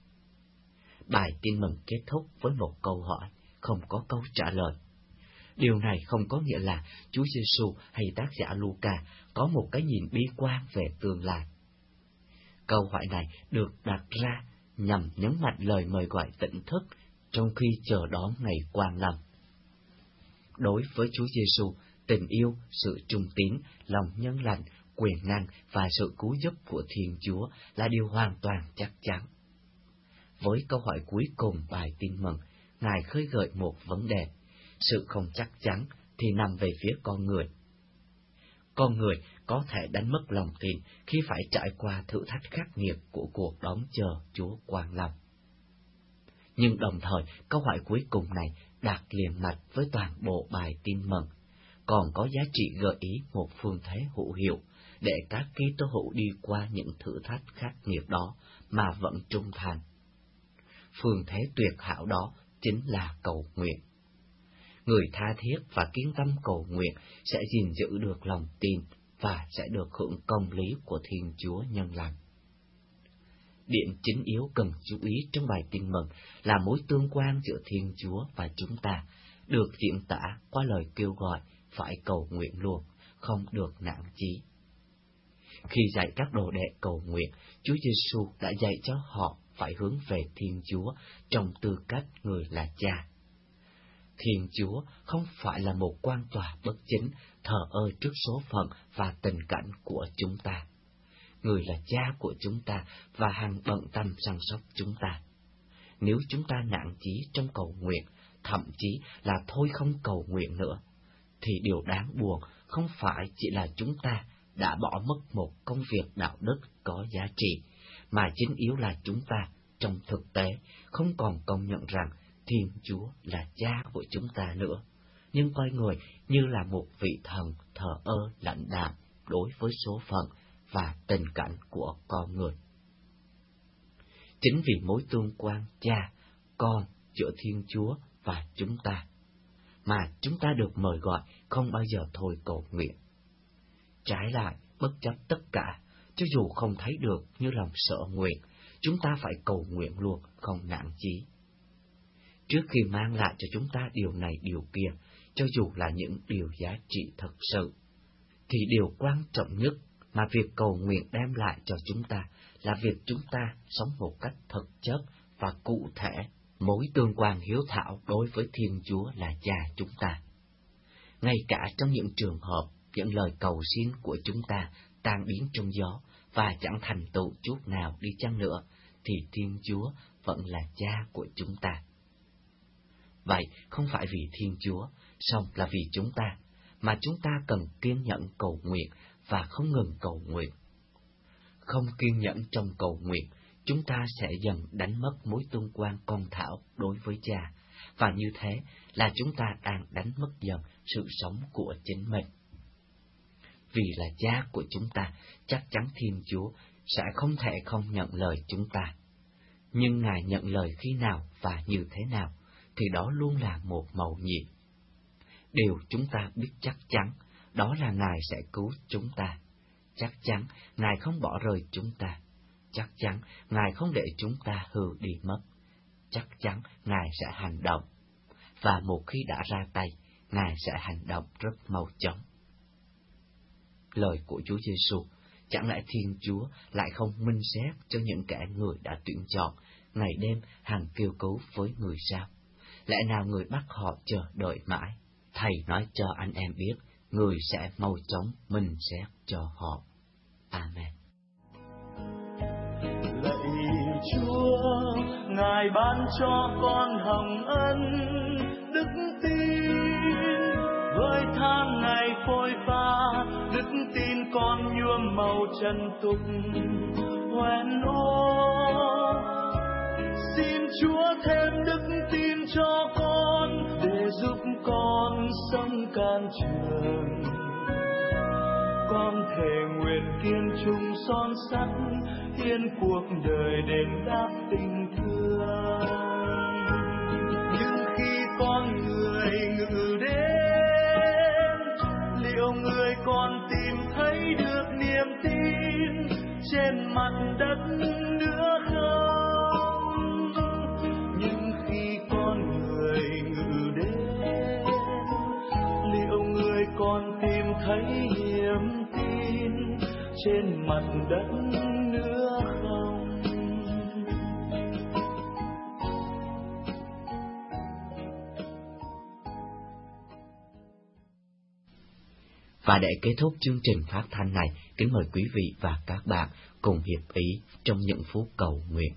Bài tin mừng kết thúc với một câu hỏi, không có câu trả lời. Điều này không có nghĩa là Chúa Giêsu hay tác giả Luca có một cái nhìn bi quan về tương lai. Câu hỏi này được đặt ra nhằm nhấn mạnh lời mời gọi tỉnh thức trong khi chờ đón ngày quang lâm. Đối với Chúa Giêsu, tình yêu, sự trung tín, lòng nhân lành, quyền năng và sự cứu giúp của Thiên Chúa là điều hoàn toàn chắc chắn. Với câu hỏi cuối cùng bài tin mừng, Ngài khơi gợi một vấn đề: sự không chắc chắn thì nằm về phía con người. Con người có thể đánh mất lòng tin khi phải trải qua thử thách khắc nghiệt của cuộc đón chờ Chúa quang lâm. Nhưng đồng thời, câu hỏi cuối cùng này đặt liền mạch với toàn bộ bài tin mừng, còn có giá trị gợi ý một phương thế hữu hiệu để các Kitô hữu đi qua những thử thách khắc nghiệt đó mà vẫn trung thành. Phương thế tuyệt hảo đó chính là cầu nguyện. Người tha thiết và kiên tâm cầu nguyện sẽ gìn giữ được lòng tin và sẽ được hưởng công lý của Thiên Chúa nhân lành. Điểm chính yếu cần chú ý trong bài tin mừng là mối tương quan giữa Thiên Chúa và chúng ta, được diễn tả qua lời kêu gọi phải cầu nguyện luôn, không được nản chí. Khi dạy các đồ đệ cầu nguyện, Chúa Giêsu đã dạy cho họ phải hướng về Thiên Chúa trong tư cách người là Cha. Thiên Chúa không phải là một quan tòa bất chính, thờ ơ trước số phận và tình cảnh của chúng ta. Người là Cha của chúng ta và hằng bận tâm săn sóc chúng ta. Nếu chúng ta nản chí trong cầu nguyện, thậm chí là thôi không cầu nguyện nữa, thì điều đáng buồn không phải chỉ là chúng ta đã bỏ mất một công việc đạo đức có giá trị, mà chính yếu là chúng ta trong thực tế không còn công nhận rằng Thiên Chúa là Cha của chúng ta nữa, nhưng coi người như là một vị thần thờ ơ lãnh đạm đối với số phận và tình cảnh của con người. Chính vì mối tương quan Cha, Con giữa Thiên Chúa và chúng ta, mà chúng ta được mời gọi không bao giờ thôi cầu nguyện. Trái lại, bất chấp tất cả, cho dù không thấy được như lòng sợ nguyện, chúng ta phải cầu nguyện luôn, không nản chí. Trước khi mang lại cho chúng ta điều này điều kia, cho dù là những điều giá trị thật sự, thì điều quan trọng nhất mà việc cầu nguyện đem lại cho chúng ta là việc chúng ta sống một cách thực chất và cụ thể, mối tương quan hiếu thảo đối với Thiên Chúa là Cha chúng ta. Ngay cả trong những trường hợp, những lời cầu xin của chúng ta tan biến trong gió và chẳng thành tựu chút nào đi chăng nữa, thì Thiên Chúa vẫn là Cha của chúng ta. Vậy không phải vì Thiên Chúa, song là vì chúng ta, mà chúng ta cần kiên nhẫn cầu nguyện và không ngừng cầu nguyện. Không kiên nhẫn trong cầu nguyện, chúng ta sẽ dần đánh mất mối tương quan con thảo đối với Cha, và như thế là chúng ta đang đánh mất dần sự sống của chính mình. Vì là Cha của chúng ta, chắc chắn Thiên Chúa sẽ không thể không nhận lời chúng ta. Nhưng Ngài nhận lời khi nào và như thế nào, thì đó luôn là một mầu nhiệm. Điều chúng ta biết chắc chắn, đó là Ngài sẽ cứu chúng ta. Chắc chắn Ngài không bỏ rơi chúng ta. Chắc chắn Ngài không để chúng ta hư đi mất. Chắc chắn Ngài sẽ hành động. Và một khi đã ra tay, Ngài sẽ hành động rất mau chóng. Lời của Chúa Giêsu, chẳng lẽ Thiên Chúa lại không minh xét cho những kẻ người đã tuyển chọn, ngày đêm hằng kêu cứu với người sao? Lẽ nào người bắt họ chờ đợi mãi? Thầy nói cho anh em biết, người sẽ mau chóng minh xét cho họ. Amen. Lạy Chúa, Ngài ban cho con hồng ân đức tin, với tháng ngày phôi pha, đức tin con nhuộm màu trần tục hoen ô. Xin Chúa thêm đức tin cho con, để giúp con sống can trường. Con thề nguyện kiên trung son sắt, hiến cuộc đời đền đáp tình thương. Nhưng khi con người ngự đến, liệu người còn tìm thấy được niềm tin trên mặt đất nữa không? Nhưng khi con người ngự đến, liệu người còn tìm thấy niềm tin trên mặt đất nữa không? Và để kết thúc chương trình phát thanh này, kính mời quý vị và các bạn cùng hiệp ý trong những phút cầu nguyện.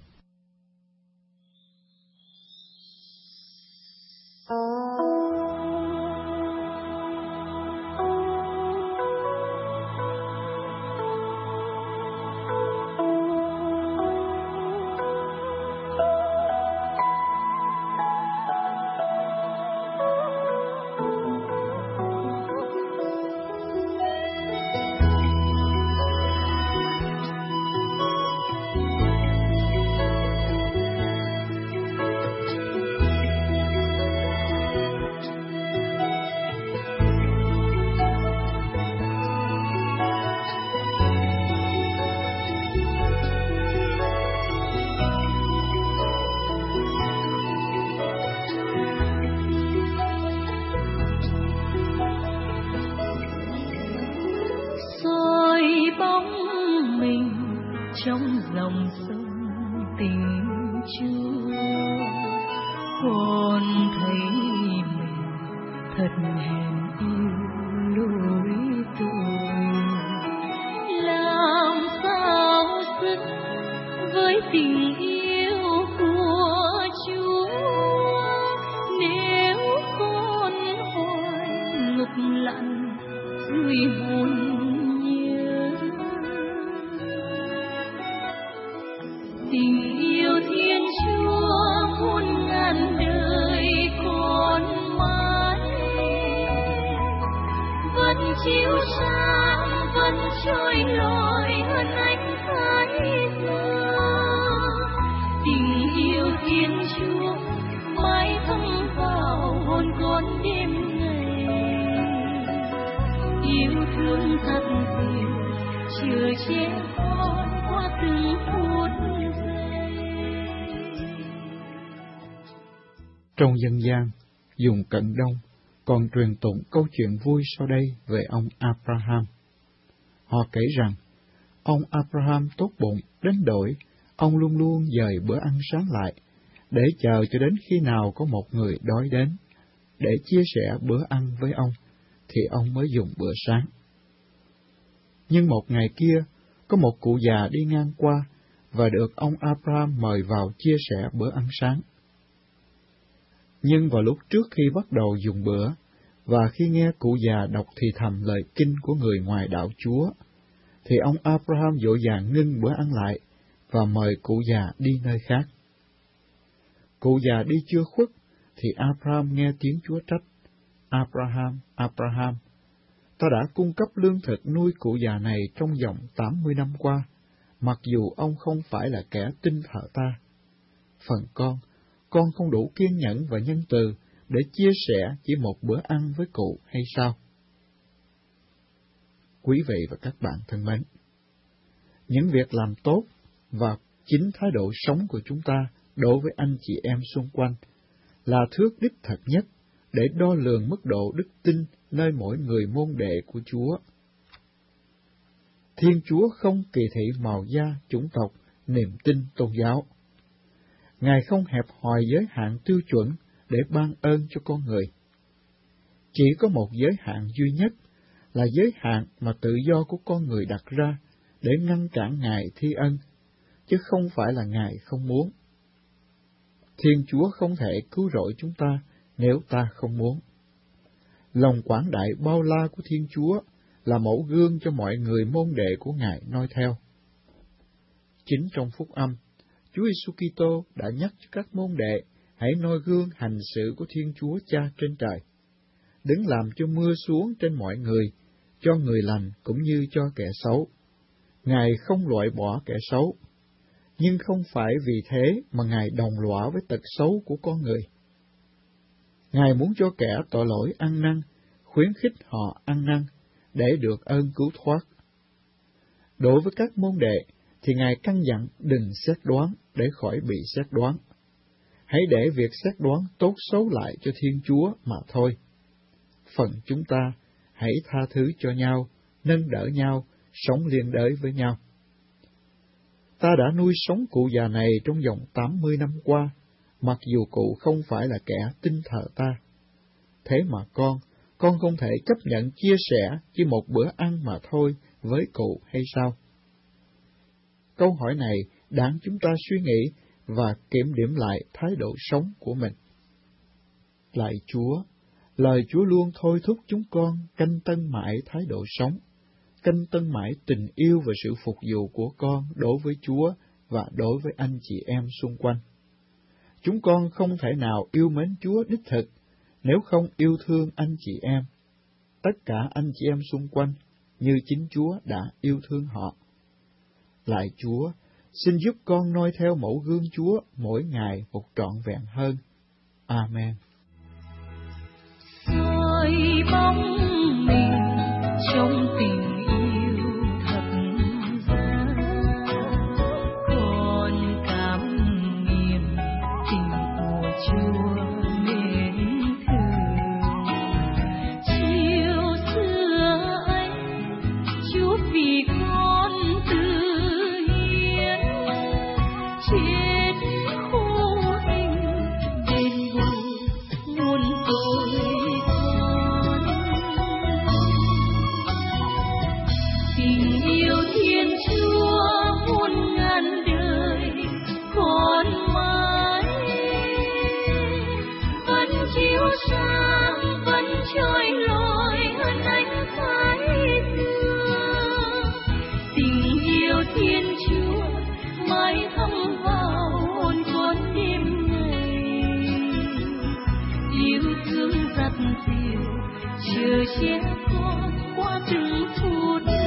Trong dòng sông tình Chúa, con thấy mình thật hèn yêu lối tôi. Làm sao dứt với tình yêu của Chúa, nếu con hoài ngục lặng dưới hồn. Tình yêu Thiên Chúa muôn ngàn đời còn mãi, vẫn chiếu sáng, vẫn trôi nổi hơn ánh thái dương. Tình yêu Thiên Chúa mãi thấm vào hồn con đêm ngày, yêu thương thật tình chở che con qua từng phút. Trong dân gian, dùng Cận Đông còn truyền tụng câu chuyện vui sau đây về ông Abraham. Họ kể rằng, ông Abraham tốt bụng đến nỗi ông luôn luôn dời bữa ăn sáng lại, để chờ cho đến khi nào có một người đói đến, để chia sẻ bữa ăn với ông, thì ông mới dùng bữa sáng. Nhưng một ngày kia, có một cụ già đi ngang qua, và được ông Abraham mời vào chia sẻ bữa ăn sáng. Nhưng vào lúc trước khi bắt đầu dùng bữa, và khi nghe cụ già đọc thì thầm lời kinh của người ngoài đạo Chúa, thì ông Abraham vội vàng ngưng bữa ăn lại và mời cụ già đi nơi khác. Cụ già đi chưa khuất, thì Abraham nghe tiếng Chúa trách: Abraham, Abraham, ta đã cung cấp lương thực nuôi cụ già này trong vòng 80 năm qua, mặc dù ông không phải là kẻ tin thờ ta. Phần con không đủ kiên nhẫn và nhân từ để chia sẻ chỉ một bữa ăn với cụ hay sao? Quý vị và các bạn thân mến, những việc làm tốt và chính thái độ sống của chúng ta đối với anh chị em xung quanh là thước đích thật nhất để đo lường mức độ đức tin nơi mỗi người môn đệ của Chúa. Thiên Chúa không kỳ thị màu da, chủng tộc, niềm tin tôn giáo. Ngài không hẹp hòi giới hạn tiêu chuẩn để ban ơn cho con người. Chỉ có một giới hạn duy nhất là giới hạn mà tự do của con người đặt ra để ngăn cản Ngài thi ân, chứ không phải là Ngài không muốn. Thiên Chúa không thể cứu rỗi chúng ta nếu ta không muốn. Lòng quảng đại bao la của Thiên Chúa là mẫu gương cho mọi người môn đệ của Ngài noi theo. Chính trong phúc âm, Chúa Giêsu Kitô đã nhắc cho các môn đệ hãy noi gương hành sự của Thiên Chúa Cha trên trời, đừng làm cho mưa xuống trên mọi người, cho người lành cũng như cho kẻ xấu. Ngài không loại bỏ kẻ xấu, nhưng không phải vì thế mà Ngài đồng lõa với tật xấu của con người. Ngài muốn cho kẻ tội lỗi ăn năn, khuyến khích họ ăn năn để được ơn cứu thoát. Đối với các môn đệ thì Ngài căn dặn đừng xét đoán để khỏi bị xét đoán. Hãy để việc xét đoán tốt xấu lại cho Thiên Chúa mà thôi. Phần chúng ta, hãy tha thứ cho nhau, nâng đỡ nhau, sống liên đới với nhau. Ta đã nuôi sống cụ già này trong vòng 80 năm qua, mặc dù cụ không phải là kẻ tin thờ ta. Thế mà con không thể chấp nhận chia sẻ chỉ một bữa ăn mà thôi với cụ hay sao? Câu hỏi này đáng chúng ta suy nghĩ và kiểm điểm lại thái độ sống của mình. Lạy Chúa, lời Chúa luôn thôi thúc chúng con canh tân mãi thái độ sống, canh tân mãi tình yêu và sự phục vụ của con đối với Chúa và đối với anh chị em xung quanh. Chúng con không thể nào yêu mến Chúa đích thực nếu không yêu thương anh chị em, tất cả anh chị em xung quanh, như chính Chúa đã yêu thương họ. Lạy Chúa, xin giúp con noi theo mẫu gương Chúa mỗi ngày một trọn vẹn hơn. Amen. Soi bóng mình trong tình yêu thật ra, con cảm nghiệm tình của Chúa mến thương. Chiều xưa ấy, Chúa vì con từ hiến chết khô hình đền bù muôn tội con. Tình yêu Thiên Chúa muôn ngàn đời còn mãi, vẫn chiếu sáng, vẫn trôi lội hơn ánh thái dương. Tình yêu Thiên Chúa mãi thấm vào hồn con đêm ngày, yêu thương dắt dìu chờ che con qua từng phút giây.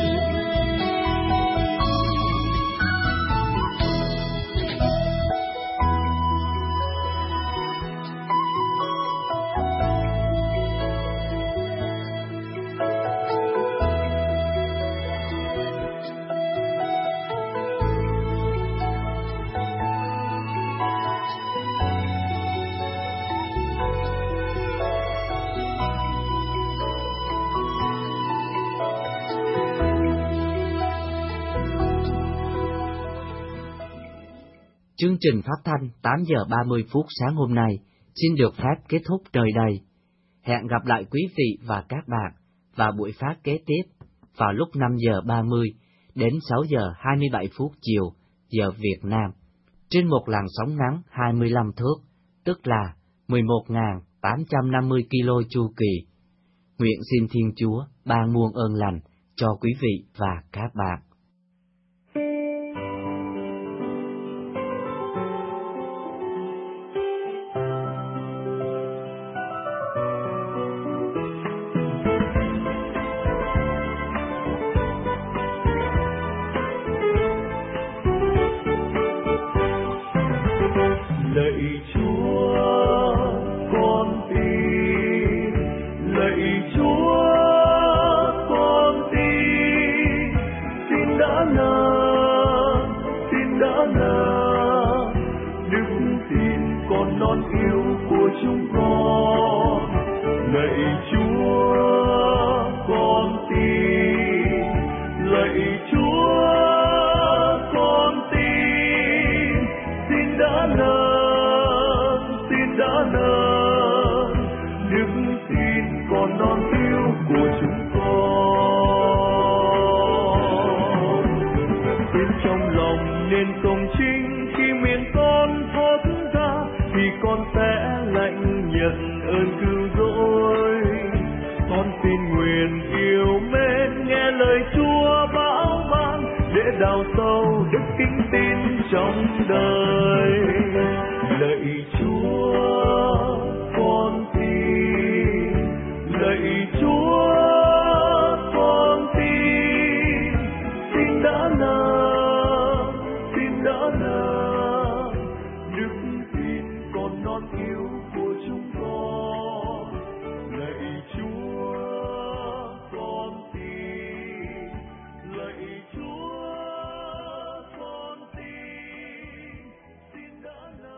Chương trình phát thanh 8 giờ 30 phút sáng hôm nay xin được phép kết thúc nơi đây. Hẹn gặp lại quý vị và các bạn vào buổi phát kế tiếp vào lúc 5 giờ 30 đến 6 giờ 27 phút chiều giờ Việt Nam trên một làn sóng ngắn 25 thước, tức là 11.850 kilo chu kỳ. Nguyện xin Thiên Chúa ban muôn ơn lành cho quý vị và các bạn. Lạy Chúa, con tin. Lạy Chúa, con tin. Xin đã nở đức tin con non yêu của chúng con. Lạy Chúa, con tin. Lạy Chúa, con tin. Xin đã nở đức tin con non yêu của chúng con. Tin trong lòng nên công chính, khi miệng con thốt ra thì con sẽ lãnh nhận ơn cứu rỗi. Con xin nguyện yêu mến nghe lời Chúa bảo ban, để đào sâu đức kính tin trong đời. Lạy Chúa, con tin. Lạy Chúa, con tin. Xin đã nở đức tin con non yêu của chúng con. Lạy Chúa, con tin. Lạy Chúa, con tin. Xin đã nở.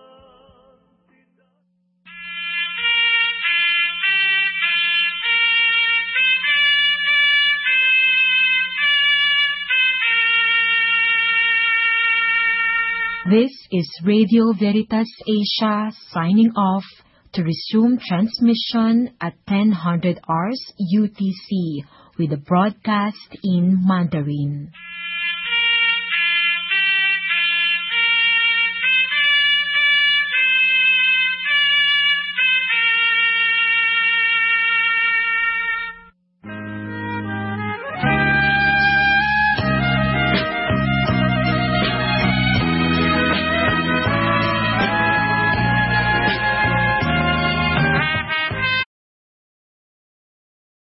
This is Radio Veritas Asia signing off to resume transmission at 10:00 hours UTC with the broadcast in Mandarin.